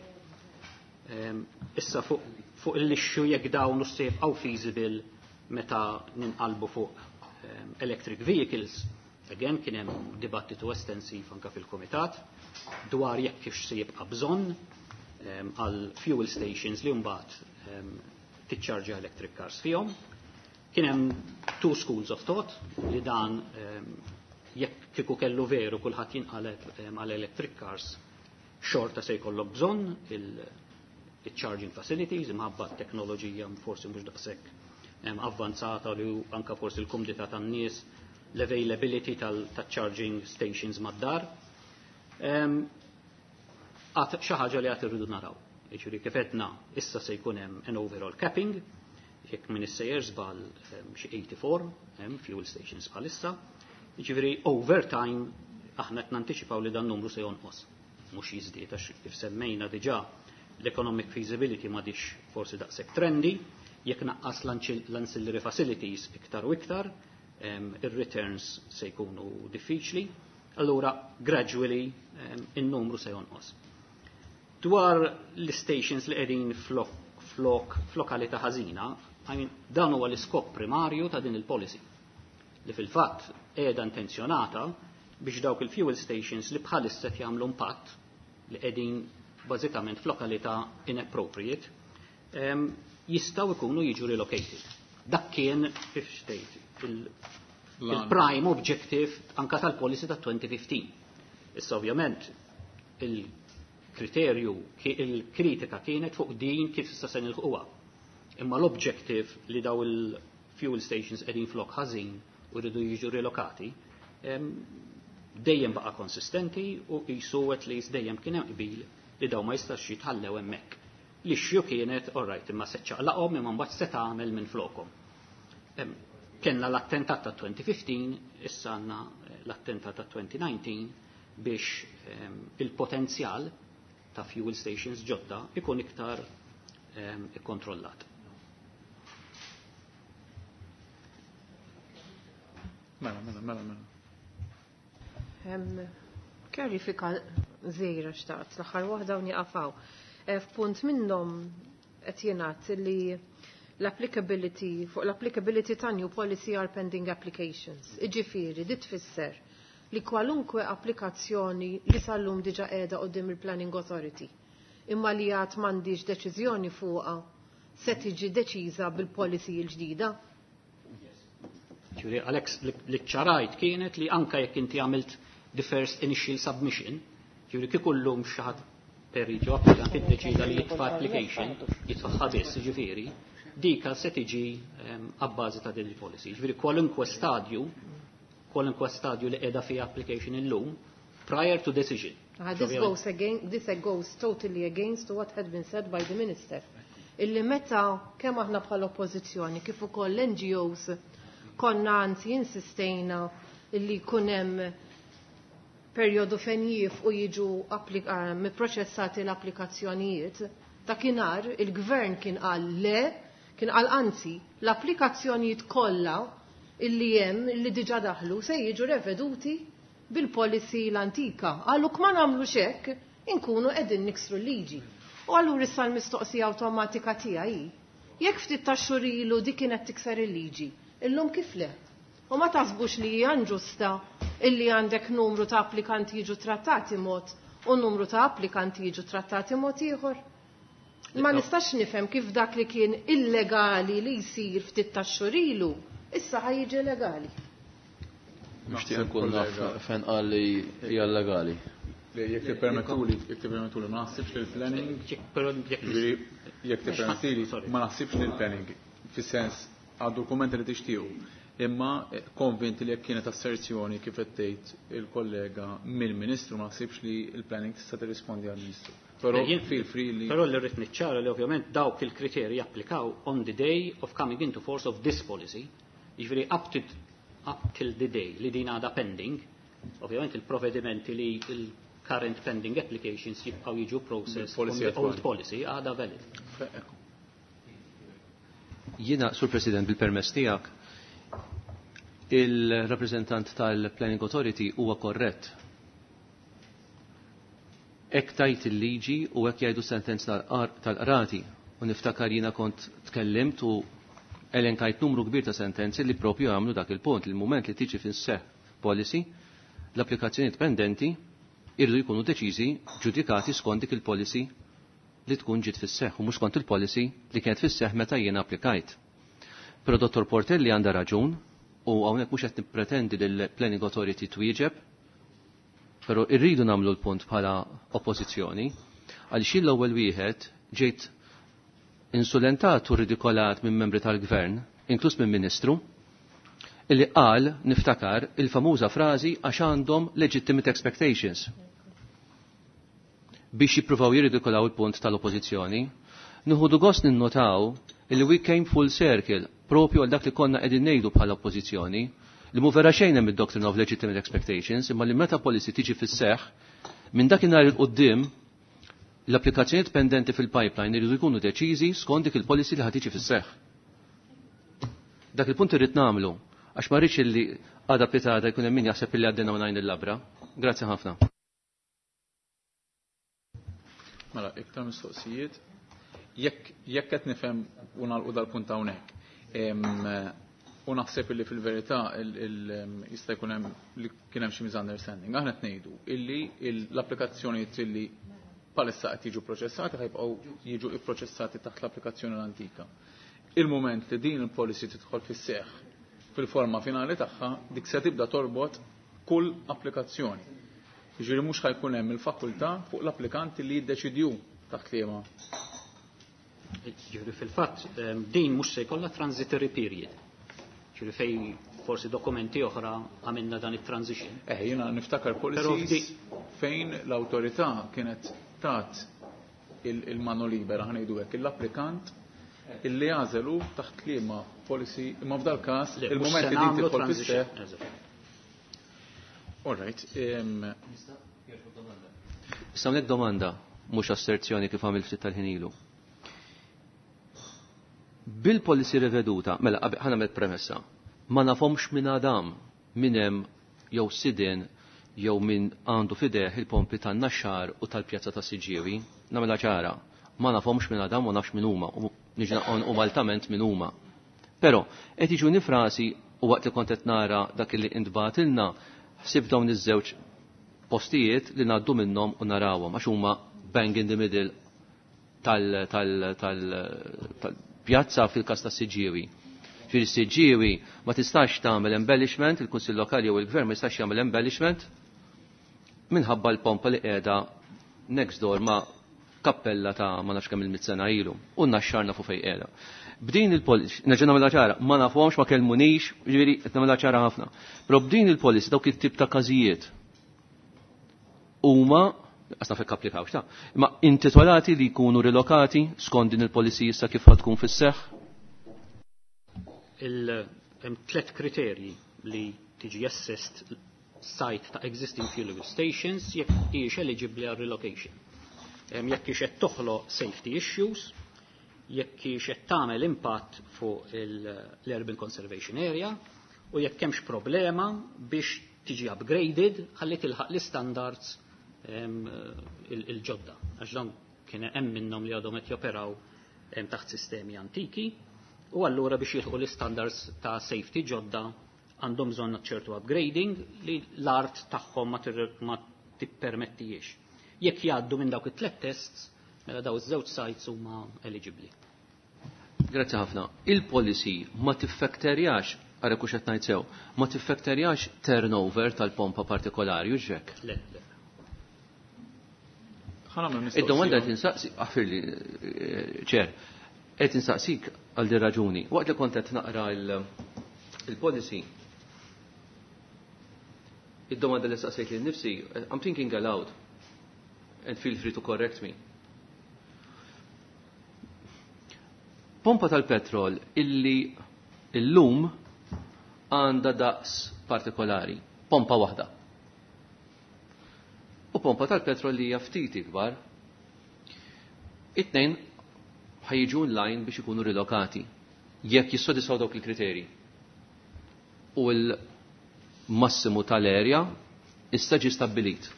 Um, issa fuq fu il-ixxu jekk dawn se jibqgħu feasible meta ninqalbu fuq um, electric vehicles, again kien hemm dibattitu estensiv anke fil-kumitat dwar jekk kif se jibqa' bżonn għal um, fuel stations li mbagħad um, tiċċarġa electric cars fihom. Kien hemm two schools of thought li dan um, jekk kieku kellu veru kulħadd jinqaleb um, għal electric cars xorta se jkollok bżonn il-charging facilities imħabba t-teknoloġija forsi mhux daqshekk um, avvanzata li anke forsi l-kumdità tan-nies l-availability tal-charging stations mad-dar. Um, għat xaħġa li għat irridu naraw. Iġuri kifetna issa se jkun hemm an overall capping, jekk minn issejjer żball xi eighty-four hemm fuel stations bħalissa. Iġifieri over time aħna qed nanticipaw li dan numru se jonqos. Mhux jiżdied għax kif semmejna diġà l-economic feasibility m'għadix forsi daqshekk trendy, jekk naqqas l-ancillary facilities iktar u iktar, ir-returns se jkunu diffiċli. Allura gradually in-numru se jonqos. Dwar l-stations li qegħdin flok, flok, flokalità ħażina, I mean, dan huwa l-iskop primarju ta' din il-policy. Li fil-fatt qiegħda intenzjonata biex dawk il-fuel stations li bħalissa jagħmlu impatt li qegħdin bażikament flokalità inappropriate um, jistgħu jkunu jiġu relocated. Dak kien kif stejt il-prime objective anka tal-policy ta' twenty fifteen. Issa ovvjament il kriterju, il-kritika kienet fuq din kif issa se nilħuha. Imma l-objective li daw il-fuel stations qegħdin flok ħażin u rridu jiġu relokati dejjem baqa' konsistenti u qisu at least dejjem kien hemm qbil li daw ma jistax jitħallew hemmhekk. L-ixxu kienet alright imma se ċaqlaqhom imma mbagħad se tagħmel minn flokhom. Kenna l-attentat ta' twenty fifteen, issa għandna l-attentat ta' twenty nineteen biex il-potenzjal ta' fuel stations ġodda ikun iktar um, ikkontrollat. Mela, mela, mela, mela. Um, Kjarifika żejra xtaqt, l-aħħar waħda u nieqafaw. F'punt minnhom qed jingħad li l-applicability fuq l-applicability ta' new policy are pending applications. Iġifieri di tfisser li kwalunkwe applikazzjoni li sallum diġa qiegħda qudiem il-Planning Authority imma li għad m'għandix deċiżjoni fuqha se tiġi deċiża bil-policy l-ġdida. Ġuri Alex li ċarajt kienet li anka jekk inti għamilt the first initial submission, ġuri kieku llum xi ħadd periġu applikant iddeċida li jitfa' application jitfaħħa biss ġifieri dika se tiġi abbażi ta' din il-policy. Ġifieri kwalunkwe stadju kwalunkwe stadju li qiegħda fi application illum prior to decision. Uh, this, goes again, this goes totally against what had been said by the Minister. Illi meta kemm aħna bħal oppożizzjoni kif ukoll l-N G Os konna anzi insistejna illi jkun hemm perjodu fejn jifqu jiġu proċessati l-applikazzjonijiet ta' kienar il-gvern kien qal le, kien qal anzi l-applikazzjonijiet kollha illi hemm illi diġà daħlu se jiġu reveduti bil-policy l-antika. Għalluk ma nagħmlux hekk inkunu qegħdin niksru l-liġi. U allura issa l-mistoqsija awtomatika tiegħi jekk ftit ta' xhur ilu dik kienet tikser il-liġi, illum kif le? U ma taħsbux li hija ġusta illi għandek numru ta' applikanti jiġu trattati mod u numru ta' applikanti jiġu trattati mod ieħor? Ma nistax nifhem kif dak li kien illegali li jsir ftit ta' xhur ilu issa ħajjiġi legali. Nixtieq nkun naf fejn qal li hija legali. Jekk tippermettuli, jekk tippermettuli ma naħsibx li l-planning, jekk tippermettili ma naħsibx li l-planning fis-sens għad dokumenti li tixtiequ. Imma konvinti li jekk kienet asserzjoni kif qed tgħid il-kollega mill-Ministru ma naħsibx li l-planning tista' tirrispondi għall-Ministru. Però feel free li. Però li rrid niċċara li ovvjament dawk il-kriterji japplikaw on the day of coming into force of this policy. Jiġifieri up to up till the day li din għadha pending, ovvjament il-provvedimenti li il-current pending applications jibqgħu jiġu process on the old policy għadha valid. Jiena, Sur President, bil-permess tiegħek, il-rappreżentant tal-Planning Authority huwa korrett. Ek tajt il-liġi u ek jgħidu sentenz tal-qrati u niftakar jiena kont tkellimt u elenkajt numru kbir ta' sentenzi li propju għamlu dak il-punt. Il-moment li tiġi fis-seħ policy, l-applikazzjoni pendenti irridu jkunu deċiżi ġudikati skont dik il-policy li tkun ġiet fis-seħ u mhux skont il-policy li kienet fis-seħ meta jiena applikajt. Però Dottor Portelli għandha raġun u hawnhekk mhux qed nippretendi li l-Planning Authority twieġeb, però irridu nagħmlu l-punt bħala oppożizzjoni għaliex l-ewwel wieħed ġejt insulentat u ridikolat minn membri tal-gvern, inkluż minn ministru, illi qal niftakar il-famuża frażi għax għandhom legitimate expectations biex jippruvaw jirridikolaw il-punt tal-oppożizzjoni. Nuħudu gost ninnotaw illi we came full circle propju għal dak li konna qegħdin ngħidu bħala oppożizzjoni li mu vera xejn hemm id-doctrine of legitimate expectations, imma li meta policy tiġi fis-seħħ minn dakinhar il-qudiem l-applikazzjonijiet pendenti fil-pipeline iridu jkunu deċiżi skont dik il-policy li ħad tiġi fis-seħħ. Dak il-punt irrid nagħmlu għax ma rridx illi għadha pitada jkun hemm min jaħseb illi għaddejna ma ngħin il-labra. Grazzi ħafna. Mela, iktar mistoqsijiet. Jekk jekk qed nifhem u nagħlqu dal-punt hawnhekk. U naħseb illi fil-verità jista' jkun hemm li kien hemm xi misunderstanding. Aħna qed ngħidu illi l-applikazzjonijiet illi palissa qed jiġu proċessati ħajbqgħu jiġu ipproċessati taħt l-applikazzjoni l-antika. Il-moment li din il-policy tidħol fis-seħħ fil-forma finali tagħha dik se tibda torbot kull applikazzjoni. Jiġifieri mhux ħajkun hemm il-fakultà fuq l-applikanti li jiddeċidju taħt liema. Jiġifieri fil-fatt din mhux se jkollha transitory period. Jiġifieri fejn forsi dokumenti oħra għamilna dan it-transition. Eh, jiena niftakar policies fejn l-awtorità kienet tat il-manu libera ħanejdu hekk l-applikant illi jażelu taħt liema policy imma f'dal każ il-moment li din tidħol fis-seħħ. All right. Issa hawnhekk domanda mhux asserzjoni kif għamil ftit tal-ħinilu. Bil-policy riveduta, mela ħana met premessa, ma nafhomx minn Adam minn hemm jew sidien jew min għandu fideħ il-pompi tan-naxxar u tal-pjazza ta' Siġiewi, nagħmilha ċara, ma nafhomx minn Adam u nafx minn huma, u niġi u maltament minn huma. Però qed jiġuni frasi u waqt li kont qed nara dak li intbatilna ħsib dawn iż-żewġ postijiet li ngħaddu minnhom u narawhom għax huma bang in the middle tal-pjazza fil-każ ta' Siġiewi. Ġifieri Siġiewi ma tistax tagħmel embellishment, il-Kunsill Lokali jew il-Gvern ma jistax jagħmel embellishment minħabba l-pompa li qiegħda next door ma' kappella ta' ma nafx kemm il-mit sena ilu u naxxarna fuq fejn qiegħda. B'din il-policy, neġa nagħmilha ċara, ma nafhomx ma kellmunix, ġifieri qed nagħmilha ċara ħafna. Però b'din il-policy dawk it-tip ta' każijiet huma qasna fek applikawx ta' imma intitolati li jkunu rilokati skont din il-policy issa kif tkun fis-seħħ. Il-hemm tliet kriterji li tiġi assessed site ta' existing fueling stations jekk hijiex eligibbli għal relocation. Jekk hiex qed toħloq safety issues, jekk hiex qed tagħmel impatt fuq l-urban conservation area u jekk hemmx problema biex tiġi upgraded ħalli tilħaq l-standards il-ġodda. Għax dan kien hemm minnhom li għadhom qed joperaw taħt sistemi antiki u allura biex jilħu l-standards ta' safety ġodda għandhom bżonn ċertu upgrading li l-art tagħhom ma tippermettijiex. Jekk jgħaddu minn dawk it-tlet tests, mela daw iż-żewġ sites huma eligibbli. Grazzi ħafna. Il-policy ma tiffekterjax, għarek u xed ngħid sew, ma tiffekterjax turnover tal-pompa partikolari u ġek? Le, le. Id-domanda qed insaqsi aħfirli ċer, qed insaqsik għal din raġuni. Waqt li kont qed naqra il-policy, id-domanda li saqsejt lil nifsi, I'm thinking aloud and feel free to correct me. Pompa tal-petrol illi illum għandha daqs partikolari, pompa waħda. U pompa tal-petrol li hija ftit ikbar, it-tnejn ħajġu online biex ikunu rilokati jekk jissodisfaw dawk il-kriterji. U l-massimu tal-erja issa ġie stabbilit.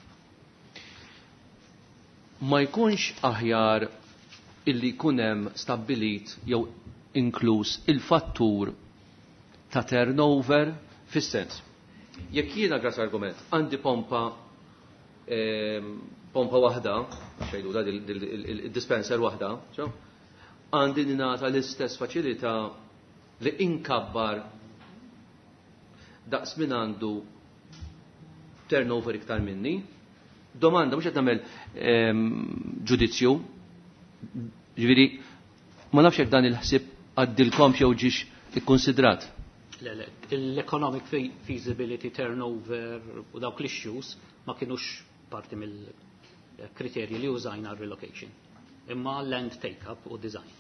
Ma jkunx aħjar illi jkun hemm stabbilit jew inkluż il-fattur ta' turnover fis-sens. Jekk jiena gras argument għandi pompa pompa waħda, xejdu da il-dispenser waħda, għandi ninata l-istess faċilità li inkabbar daqs min għandu turnover iktar minni. Domanda, mux għed namel ġudizzju, ġviri, ma nafx jek dan il-ħsib għaddilkom jew ġiex ikkonsidrat. L-economic feasibility turnover u dawk l-issues ma kienux parti mill-kriterji li użajna relocation. Imma land take-up u design.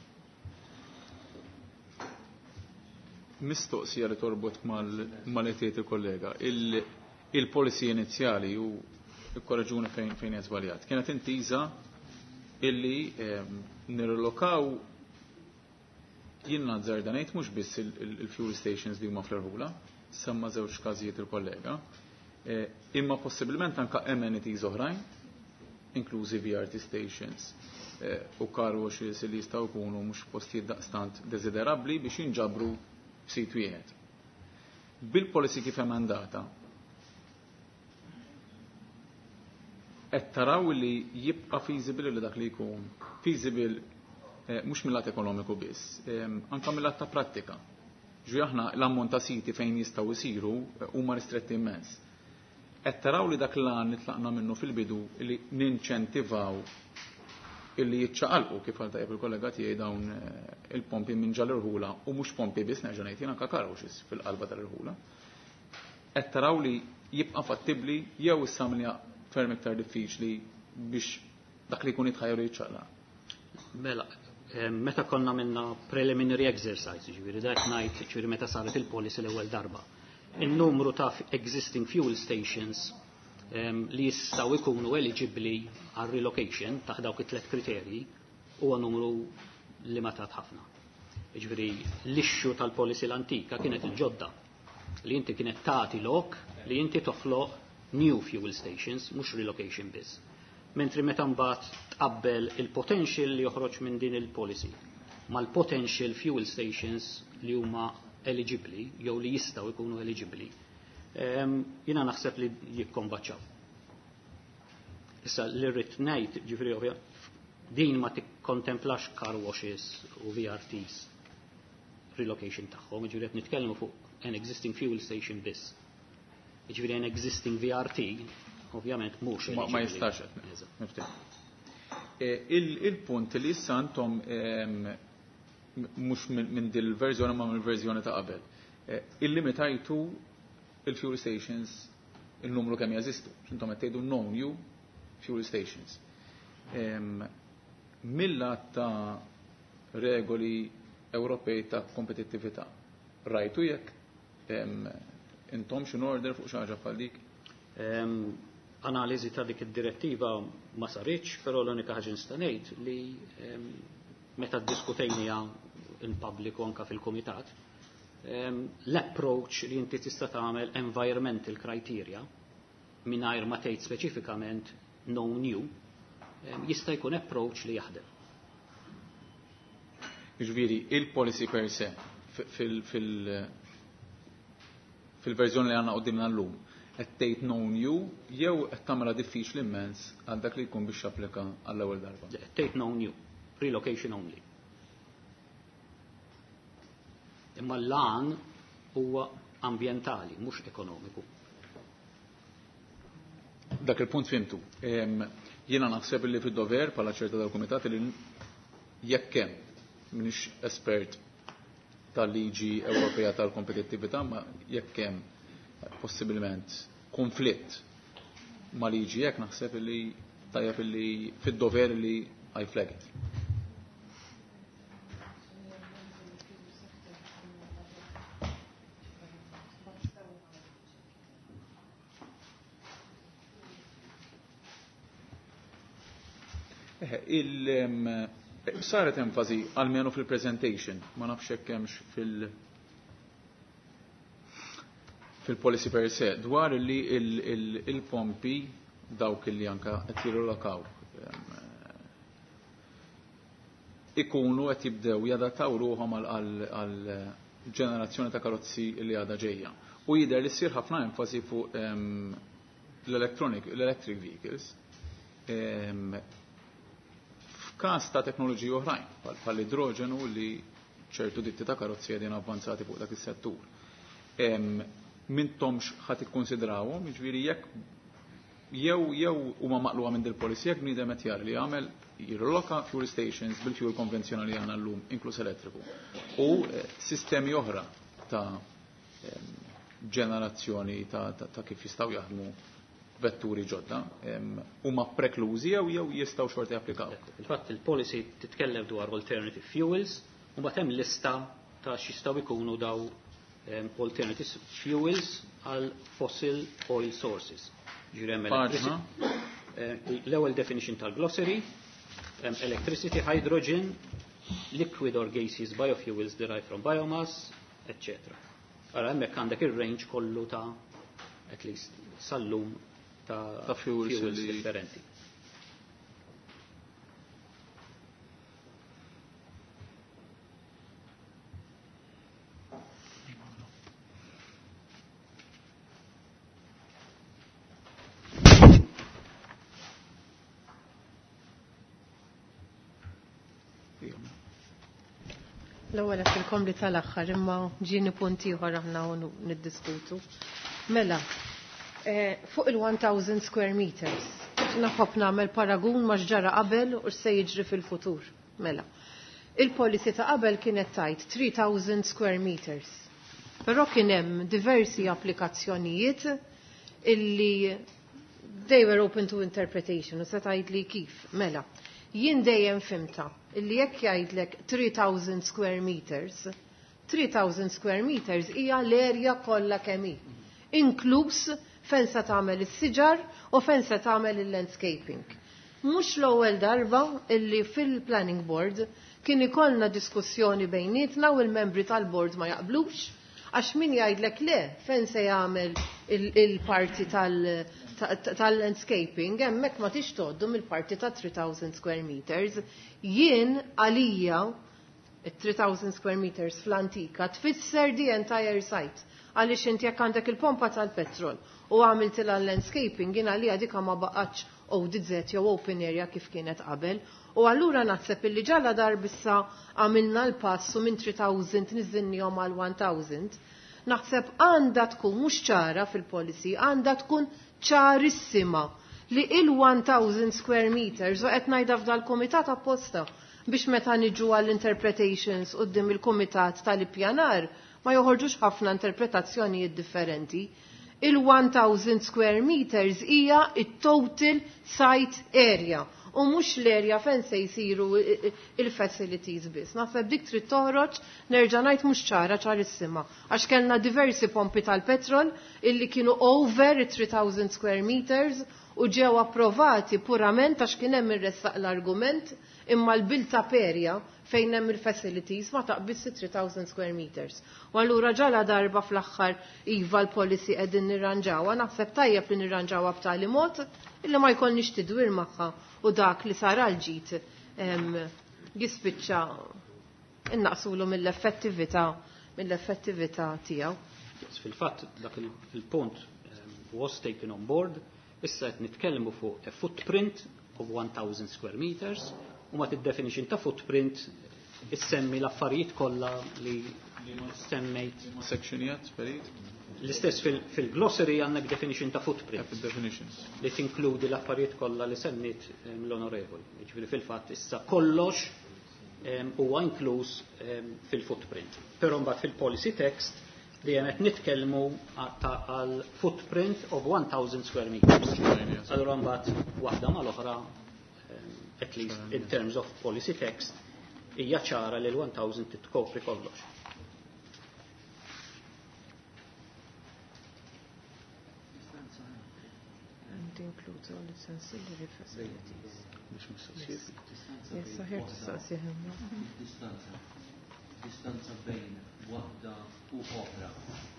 Mistoqsija li torbot mal-etiet il-kollega. Il-policy inizjali u il-korreġuni fejn fejn jazbaljat. Kienet intiża illi nirlokaw jinnna żardanejt mhux biss il-fuel stations li huma fl-Irħula, semma żewġ każijiet il-kollega, imma possibilment anka amenities oħrajn, inklużi V R T stations u car washes li jistgħu jkunu mhux postijiet daqstant desiderabbli biex jinġabru f'sit wieħed. Bil-policy kif emendata, qed taraw li jibqa' feasible li dak li jkun feasible mhux mill-lat ekonomiku biss, anke mill-lat ta' prattika. Ġi aħna l-ammont ta' siti fejn jistgħu jsiru huma ristretti immens. Qed taraw li dak l-għan nitlaqna minnu fil-bidu li ninċentivaw illi jiċċaqalqu kif għal tajb il-kollega tiegħi dawn il-pompi minn ġal irħula u mhux pompi biss nerġa' ngħid jiena anke karawxis fil-qalba tal-irħula. Qed taraw li jibqa' fattibbli jew issa milja ferm iktar diffiċli biex dak li jkun jitħajru jiċċaqlaq. Mela, meta konna minna preliminary exercise, ġifieri dak ngħid ġifieri meta saret il-policy l-ewwel darba. Il-numru ta' existing fuel stations um, li jistaw ikunu eligibli għal relocation ta' dawk it-tlet kriterji huwa numru limitat ħafna. Ġifieri l-ixxu tal-policy l-antika kienet il-ġodda li inti kienet tagħti lok li inti toħloq new fuel stations mhux relocation biss. Mentri meta mbagħad tqabbel il-potential li joħroġ minn din il-policy mal-potential fuel stations li huma eligibli, jew li jistaw ikunu eligibli, um, jina naħseb li jikkombaċċaw. Issa li rrid ngħid ġifri ovvja din ma tikkontemplax car washes u V R Ts relocation tagħhom, ġifieri qed nitkellmu fuq an existing fuel station biss. Ġifieri an existing V R T ovvjament mhux ma jistax qed. Il-punt li issa intom mux minn dil-verżjoni ma minn verżjoni ta' qabel. Il-limitajtu il-fuel stations il-numru kemm jeżistu. X'intom qed tgħidu non-new fuel stations. Millat ta' regoli Ewropej ta' kompetittività. Rajtu jekk intom x'in order fuq xi ħaġa bħal dik? Analiżi ta' dik id-direttiva ma saritx, però l-unika ħaġa nista' ngħid li meta ddiskutejnija in pubbliku anka fil-komitat, l-approach li inti tista' tagħmel environmental criteria mingħajr ma tgħid speċifikament no new jista' jkun approach li jaħdem. Jiġifieri il-policy per se fil-verżjoni li għandna qudiemna llum qed tgħid no new jew qed tagħmilha diffiċli immens għal dak li jkun biex japplika għall-ewwel darba. Qed tgħid no new. Relocation only. Imma l-għan huwa ambientali, mhux ekonomiku. Dak il-punt fimtu. jiena naħseb li fid-dover bħala ċerta tal-Kumitat li jekk hemm m'iniex espert tal-liġi Ewropea tal-kompetittività, ma jekk hemm possibilment konflitt ma' liġi jekk naħseb li tajjeb li fid-dover li I flag it. Il saret enfasi almenu fil-presentation, ma nafx hekk hemmx fil fil-policy per se dwar li il-pompi dawk li anka qed jirolokaw ikunu qed jibdew jadattaw ruhom għal ġenerazzjoni ta' karozzi li għadha ġejja. U jidher li ssir ħafna enfasi fuq l-electronic l-electric vehicles f'każ ta' teknoloġiji oħrajn bħall-idroġenu li ċertu ditti ta' karozzi qegħdin avvanzati fuq dak is-settur. M'intomx ħadd ikkonsidrawhom, jiġifieri jekk jew jew huma maqluha minn dil-policy jekk bniedem qed jar li jagħmel jirloka fuel stations bil-fuel konvenzjonali għandna llum inkluż elettriku u sistemi oħra ta' ġenerazzjoni ta' kif jistgħu jaħdmu vetturi ġodda huma preklużi jew jew jistgħu xorta japplikaw. Il-fatt il-policy titkellem dwar alternative fuels u mbagħad hemm lista ta' x'jistgħu jkunu daw alternative fuels għal fossil oil sources. L-ewwel definition tal-glossary, electricity, hydrogen, liquid or gaseous biofuels derived from biomass, et cetera. Ara hemmhekk għandek ir-range kollu ta' at least sallum ta', ta fuels, fuels differenti. L-ewwel filkom li tal-aħħar imma ġieni punti ieħor aħna niddiskutu. Mela, fuq il-one thousand square meters, naħob nagħmel paragun ma x'ġara qabel u se jiġri fil-futur. Mela, il-policy ta' qabel kienet tajt three thousand square meters. Però kien hemm diversi applikazzjonijiet illi they were open to interpretation u se tgħidli kif. Mela, jien dejjem fimta illi jekk jgħidlek three thousand square meters, three thousand square meters hija l-erja kollha kemm hi, inkluż fejn se tagħmel is-siġar u fejn se tagħmel il-landscaping. Mhux l-ewwel darba illi fil-planning board kien ikollna diskussjoni bejnietna u l-membri tal-board ma jaqblux għax min jgħidlek le fejn se jagħmel il-parti tal- tal-landscaping, hemmhekk ma tix tgħoddu mill-parti ta' three thousand square meters. Jien għalija three thousand square meters fl-antika tfisser the entire site. Għaliex inti jekk għandek il-pompa tal-petrol u għamilt il-landscaping, jien għalija dika ma baqgħetx O D Z jew open area kif kienet qabel. U allura naħseb illi ġalla darbissa għamilna l-passu minn three thousand niżinnihom għal one thousand. Naħseb għandha tkun mhux ċara fil-policy, għandha tkun ċarissima li il-one thousand square meters u qed ngħidha f'dal-kumitat apposta biex meta niġu għall-interpretations quddiem il-kumitat tal-ippjanar ma joħorġux ħafna interpretazzjonijiet differenti. Il-one thousand square meters hija it-total site area u mhux l-area fejn se jsiru il-facilities biss. Naħseb dik trid toħroġ nerġa' ngħid mhux ċara ċarissima għax kellna diversi pompi tal-petrol illi kienu over three thousand square meters u ġew approvati purament għax kien hemm irressaq l-argument imma l-built-up area fejn hemm il-facilities ma taqbis three thousand square meters. U allura ġala darba fl-aħħar iva l-policy qegħdin nirranġawha, naħseb tajjeb li nirranġawha b'tali mod illi ma jkollniex tidwir magħha u dak li sar għal-ġid jispiċċa innaqsulu mill-effettività mill-effettività tiegħu. Fil-fatt dak il-punt was taken on board, issa qed nitkellmu fuq a footprint of one thousand square meters u ma tid-definition ta' footprint issemmi l-affarijiet kollha li semmejt. Sectionijiet perit? L-istess fil-glossary għandek definition ta' footprint. Definitions. Li tinkludi l-affarijiet kollha li semmit l-onorevoli. Jiġifieri fil-fatt issa kollox huwa inkluż fil-footprint. Però mbagħad fil-policy text li qed nitkellmu għal footprint of one thousand square meters. Allura mbagħad waħda mal-oħra, at least in terms of policy text, hija ċara li l-one thousand titkopri kollox. Includes all its ancillary facilities. Yes, I heard Distanza. Distanza bejn waħda u oħra.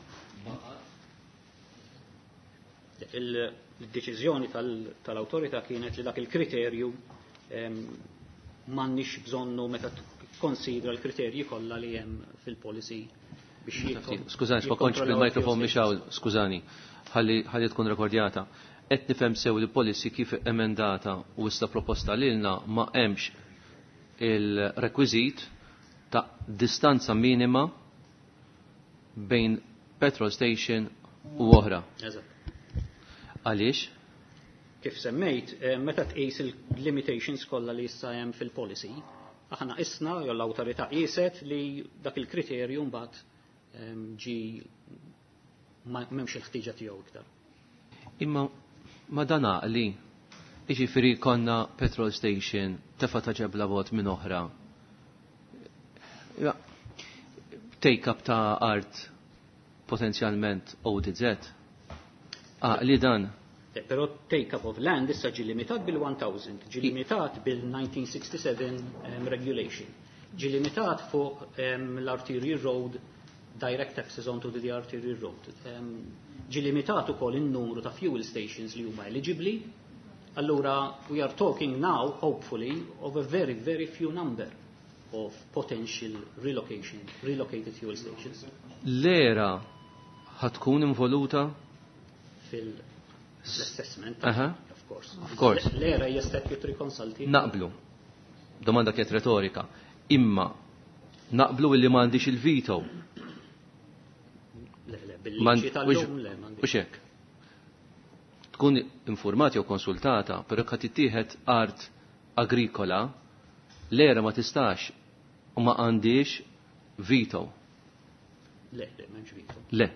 Il-deċiżjoni tal-awtorità kienet li dak il-kriterju m'għandniex bżonnu meta konsidra l-kriterji kollha li hemm fil-policy biex jieħdu. Skużani, ma kontx bil-mikrofon mixaw, skużani, ħalli tkun rekordjata. Qed nifhem sew li policy kif emendata u issa proposta lilna ma hemmx il-rekwiżit ta' distanza minima bejn petrol station u oħra. Eżatt. Għaliex? Kif semmejt, meta tqis il-limitations kollha li issa hemm fil-policy, aħna isna jew l-awtorità qiset li dak il-kriterju mbagħad ġi m'hemmx il-ħtiġa tiegħu iktar. Imma ma dan għaqli, jiġifieri konna petrol station tefa' ta' ġebla vot minn oħra. Take-up ta' art potenzjalment O D Z. Għaqli dan. Però take-up of land issa ġi limitat bil-one thousand, ġi limitat bil-nineteen sixty-seven um, regulation, ġi limitat fuq um, l-arterial road, direct access onto the arterial road. Um, ġi limitat ukoll in-numru ta' fuel stations li huma eligibbli. Allura we are talking now, hopefully, of a very, very few number of potential relocation, relocated fuel stations. L-era ħatkun involuta fil-assessment, uh-huh. of course. Of course. L-era hija statutory consulting. Naqblu. Domanda kienet retorika. Imma naqblu illi m'għandix il-veto. Bil-liġi tal-lum le m'għandix. U xek. Tkun informati u konsultata, però kad tittieħed art agrikola, l-era ma tistax u ma għandix veto. Le, le, m'hemmx veto. Le.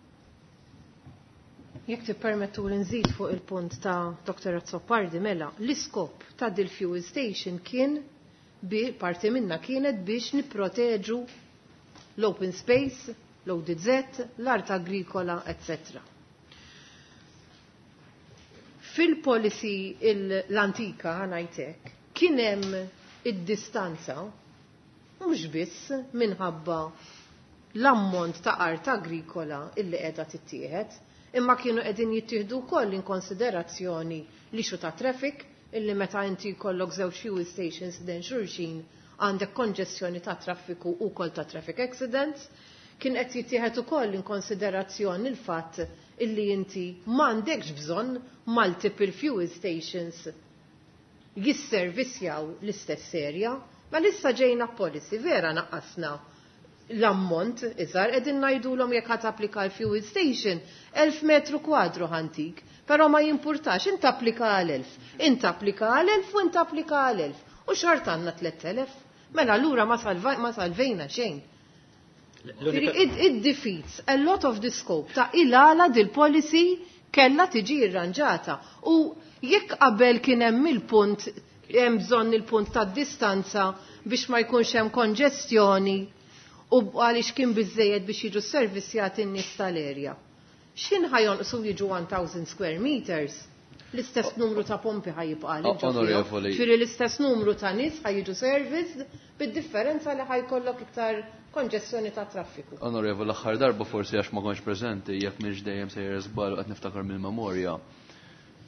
Jekk tippermettu li nżid fuq il-punt ta' Doktor Azzopardi mela, l-iskop ta' dil fuel station kien bi parti minna kienet biex nipproteġu l-open space, l-O D Z, l-art agrikola, et cetera. Fil-policy l-antika ħanajtek kien hemm id-distanza mhux biss minħabba l-ammont ta' art agrikola illi qiegħda tittieħed, imma kienu qegħdin jittieħdu wkoll in konsiderazzjoni l-ixu ta' traffic illi meta inti jkollok żewġ fuel stations den xulxin għandek konġestjoni ta' traffiku u kol ta' traffic accidents, kien qed jittieħed ukoll in konsiderazzjoni l-fatt illi inti m'għandekx bżonn multiple fuel stations jisservissjaw l-istess serja, ma issa ġejna policy vera naqqasna l-ammont iżgħar qegħdin ngħidulhom jekk ħadd applika l-fuel station elf metru kwadru ħantik, però ma jimpurtax int applika għal elf, int applika għal elf u int applika għal elf. U xort għandna tliet elef, mela allura ma salvejna xejn. It defeats a lot of the scope ta' ilala dil-policy kella tiġi irranġata. U jekk qabel kien hemm il-punt, hemm bżonn il-punt ta' distanza biex ma jkunx hemm konġestjoni u għaliex kien biżejjed biex jiġu servizzjati n-nies tal-erja. X'in ħajonqsu jiġu one thousand square meters? L-istess numru ta' pompi ħajibqa' Onorevoli. Ġifieri l-istess numru ta' nies ħajjiġu serviced bid-differenza li ħajkollok iktar konġestjoni ta' traffiku. Onorevoli, l-aħħar darba forsi għax ma konx preżenti, jekk mhix dejjem sejjer żball qed niftakar mill-memorja,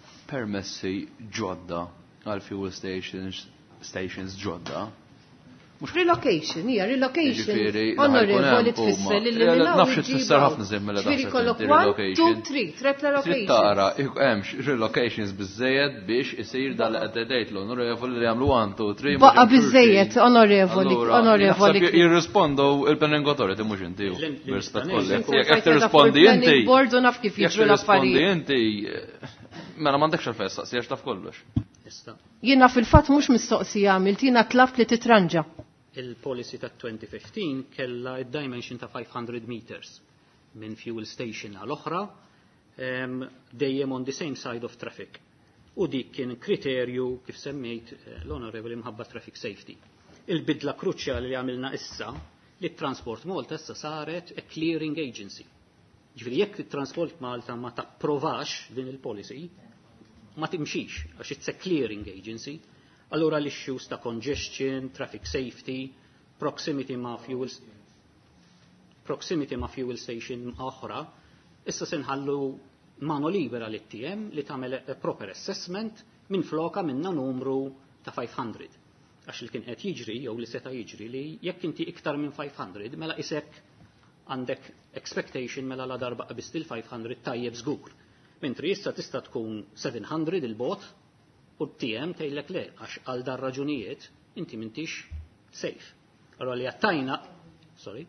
permessi ġodda għal fuel stations stations ġodda Relocation, hija relocation. Ġifieri, Onorevoli tfisser li l nafx tfisser ħafna żejn mela Ġifieri kollok one, two, three, tret Trid relocation. tara, hemmx relocations biżejjed biex isir dal qed tgħid l-onorevoli li jagħmlu one, two, three. Baqa biżejjed, onorevoli, onorevoli. Jirrispondu il-Planning Authority mhux inti. Rispett kolli. Jekk tirrispondi Planning inti. Board u naf kif Jekk jiġru tirrispondi l-affarijiet. inti, mela m'għandekx għalfejn staqsi għax taf kollox. Jiena fil-fatt mhux mistoqsija għamilt, jiena tlabt li titranġa. Il-policy ta' twenty fifteen kella id-dimension ta' five hundred meters minn fuel station għal-oħra um, dejjem on the same side of traffic. U dik kien kriterju kif semmejt uh, l-Honorable imħabba traffic safety. Il-bidla kruċjali li għamilna issa li t-Transport Malta issa saret a clearing agency. Ġifieri jekk it-Transport Malta ma tapprovax din il-policy ma timxix għax it's a clearing agency. Allura l-issues ta' congestion, traffic safety, proximity ma' fuel, proximity ma' fuel station oħra, issa senħallu mano libera l-T M li tagħmel a proper assessment minn floka minna numru ta' five hundred. Għax li kien qed jiġri jew li seta' jiġri li jekk inti iktar minn five hundred mela isek għandek expectation mela la darba qabist il-five hundred tajjeb żgur. Mentri issa tista' tkun seven hundred il-bot u t-T M tgħidlek le għax għal dar raġunijiet inti m'intix safe. Allora li għattajna, sorry,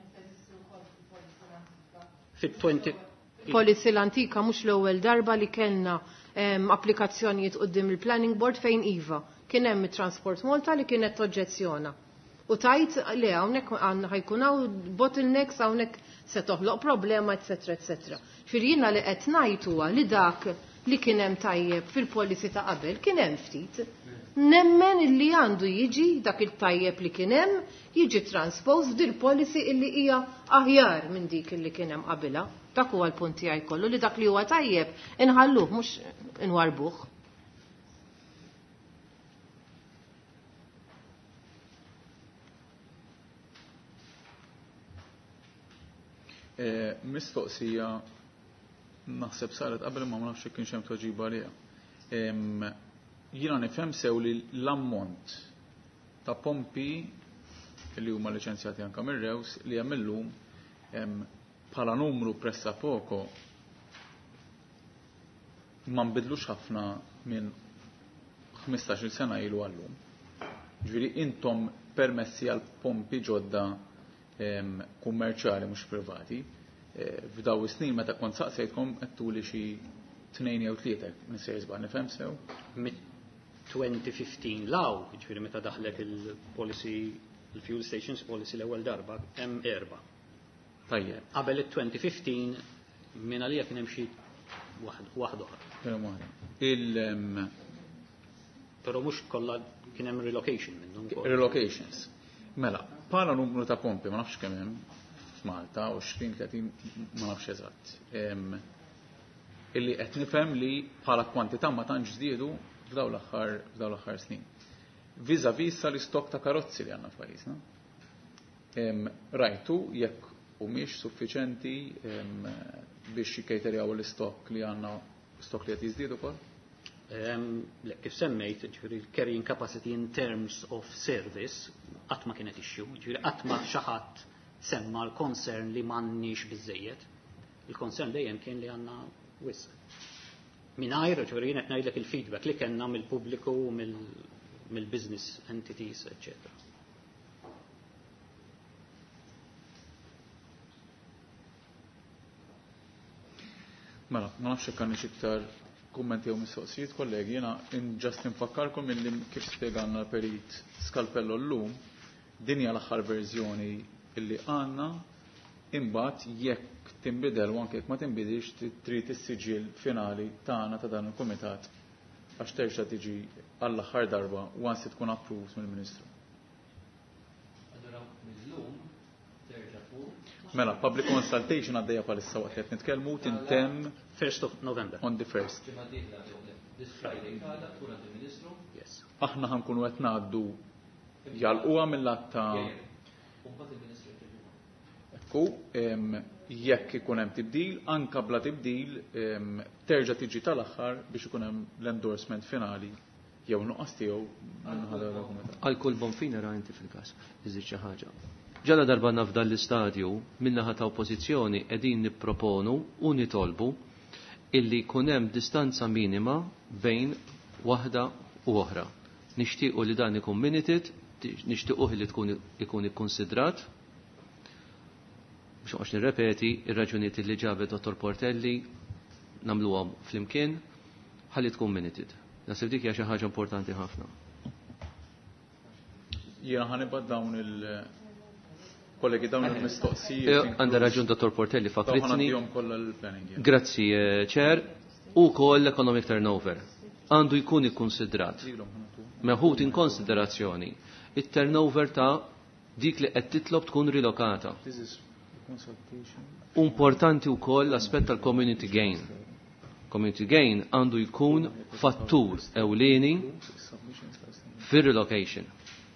fit-twenty Policy l-antika mhux l-ewwel darba li kellna um, applikazzjonijiet qudiem il-Planning Board fejn iva kien hemm it-Transport Malta li kienet toġġezzjona. U tajt li hawnhekk ħajkun hawn bottlenecks hawnhekk se toħloq problema, et cetera, et cetera. Firjina li qed ngħid huwa li dak li kien hemm tajjeb fil-policy ta' qabel kien hemm ftit. Nemmen illi għandu jiġi dak il-tajjeb li kien hemm jiġi transpose dil policy illi hija aħjar minn dik illi kien hemm qabilha. Dak huwa l-punt tiegħi kollu li dak li huwa tajjeb inħalluh mhux inwarbuh. Mistoqsija naħseb saret qabel ma ma nafx kien xem toġiba liha. Jiena nifhem sew li l-ammont ta' pompi li huma liċenzjati anke mir-Rews li hemm illum bħala numru pressa poco ma nbidlux ħafna minn ħmistax-il sena ilu għallum. Ġifieri intom permessi għal pompi ġodda kummerċjali mhux privati. F'daw is-snin meta kont saqsejtkom qed tuli xi tnejn jew tlieta nisser żbar nifhem sew. twenty fifteen law, ġifieri meta daħlet il-policy il-fuel stations policy l-ewwel darba hemm erba'. Tajjeb. Qabel it-twenty fifteen minn għalija kien hemm xi waħda oħra. Il Però mhux kollha kien hemm relocation minnhom. Relocations. Mela, bħala numru ta' pompi ma nafx kemm hemm f'Malta u twenty thirteen ma nafx eżatt. Illi qed nifhem li bħala kwantità ma tantx żdiedu f'daw l-aħħar f'daw l-aħħar snin. Viża visa l-istok ta' karozzi li għandna f'pajjiżna. Rajtu jekk humiex suffiċenti biex jikkejterjaw l-istok li għandna stok li qed jiżdiedu wkoll? Kif semmejt, ġifieri carrying capacity in terms of service qatt ma kienet issue, ġifieri qatt ma xi ħadd semma l-concern li m'għandniex biżejjed. Il-concern dejjem kien li għandna wisq. Mingħajr ġifieri qed ngħidlek il-feedback li kellna mill-pubbliku u mill-business entities, et cetera. Mela, ma nafx hekk għandix iktar kummenti jew mistoqsijiet, kollegi, jiena ġast infakkarkom milli kif spjegalna perit skalpello llum din hija l-aħħar verżjoni illi għandna imbagħad jekk tinbidel u anke jekk ma tinbidilx trid is-siġil finali tagħna ta' dan il-kumitat għax terġa' tiġi għall-aħħar darba once tkun approved mill-Ministru. Mela, public consultation għaddejja bħalissa waqt qed nitkellmu tintemm first of November. On the first. This Friday għadha tkun għand il-Ministru? Yes. Aħna ħankunu qed ngħaddu jalquha mill-att ta' Ekku, jekk ikun hemm tibdil, anke bla tibdil terġa' tiġi tal-aħħar biex ikun hemm l-endorsement finali jew nuqqas tiegħu minħabba dokumentat. Għal kull bonfina ra inti fil-każ iżid xi ħaġa. Ġala darba nafda l-istadju minnaħa ta' oppożizzjoni qegħdin nipproponu u nitolbu illi jkun hemm distanza minima bejn waħda u oħra. Nixtiequ li dan ikun minuted, nixtiequ li tkun ikun ikkonsidrat. Biex noqgħodx nirrepeti ir-raġunijiet li ġabet Dottor Portelli nagħmluhom flimkien ħalli tkun minuted. Nasib dik hija xi ħaġa importanti ħafna. Jiena ħanibgħat dawn il-kollegi dawn il-mistoqsijiet. Għandha raġun Dottor Portelli fakritni. kollha l-planning. Grazzi, Chair. U koll economic turnover. Għandu jkun ikkonsidrat. Meħud in konsiderazzjoni. Il-turnover ta' dik li qed titlob tkun rilokata. Importanti wkoll l-aspett tal-community gain. Community gain għandu jkun fattur ewlieni fir-relocation.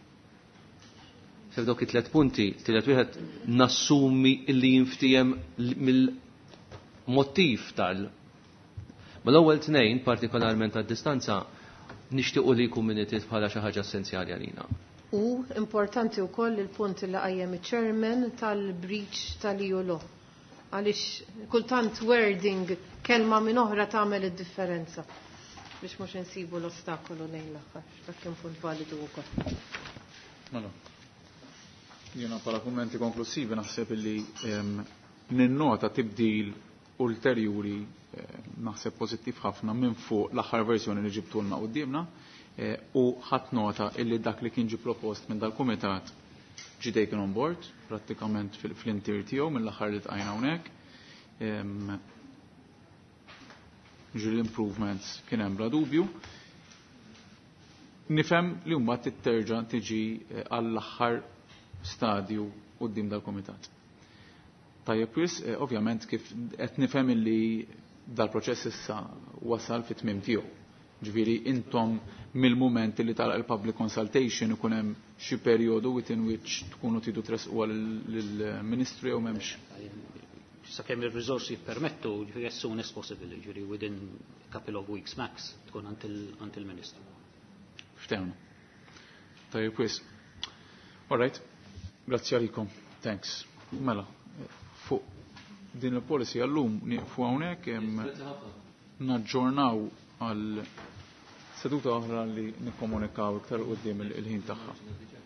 Sef dawk it-tlet punti, tielet wieħed nassumi illi jinftijem mill-mottiv tal. Ma l-ewwel tnejn, partikolarment għad-distanza, nixtiequ li jkun community bħala xi ħaġa essenzjali għalina. U importanti wkoll il-punt li qajjem iċ-chairman tal-breach tal-E U law. Għaliex kultant wording kelma minn oħra tagħmel id-differenza biex mhux insibu l-ostakolu lejn l-aħħar. Dak kien punt validu wkoll. Mela. Jiena bħala kummenti konklusivi naħseb illi ninnota tibdil ulterjuri naħseb pożittiv ħafna minn fuq l-aħħar verżjoni li ġibtulna qudiemna u ħadd nota illi dak li kien ġi propost minn dal-kumitat ġi taken on board, prattikament fl-intir tiegħu mill-aħħar li tqajna hawnhekk. Ġi l-improvements kien hemm bla dubju. Nifhem li mbagħad titterġa' tiġi għall-aħħar stadju quddiem dal-kumitat. Tajjeb wis, ovvjament kif qed nifhem illi dal-proċess issa wasal fit-tmiem tiegħu. Ġifieri intom mill-mument li talaq il-public consultation ikun hemm xi perjodu within which tkunu tidu tresqu lill-Ministru jew m'hemmx. Sakemm ir-riżorsi jippermettu, ġifieri as soon as possible, ġifieri within a couple of weeks max tkun għand il-Ministru. Ftehmu. Tajjeb wis. All right. Grazzi għalikom. Thanks. Mela, fuq din il-policy għallum nieqfu hawnhekk hemm naġġornaw għal seduta oħra li nikkomunikaw iktar qudiem il-ħin tagħha.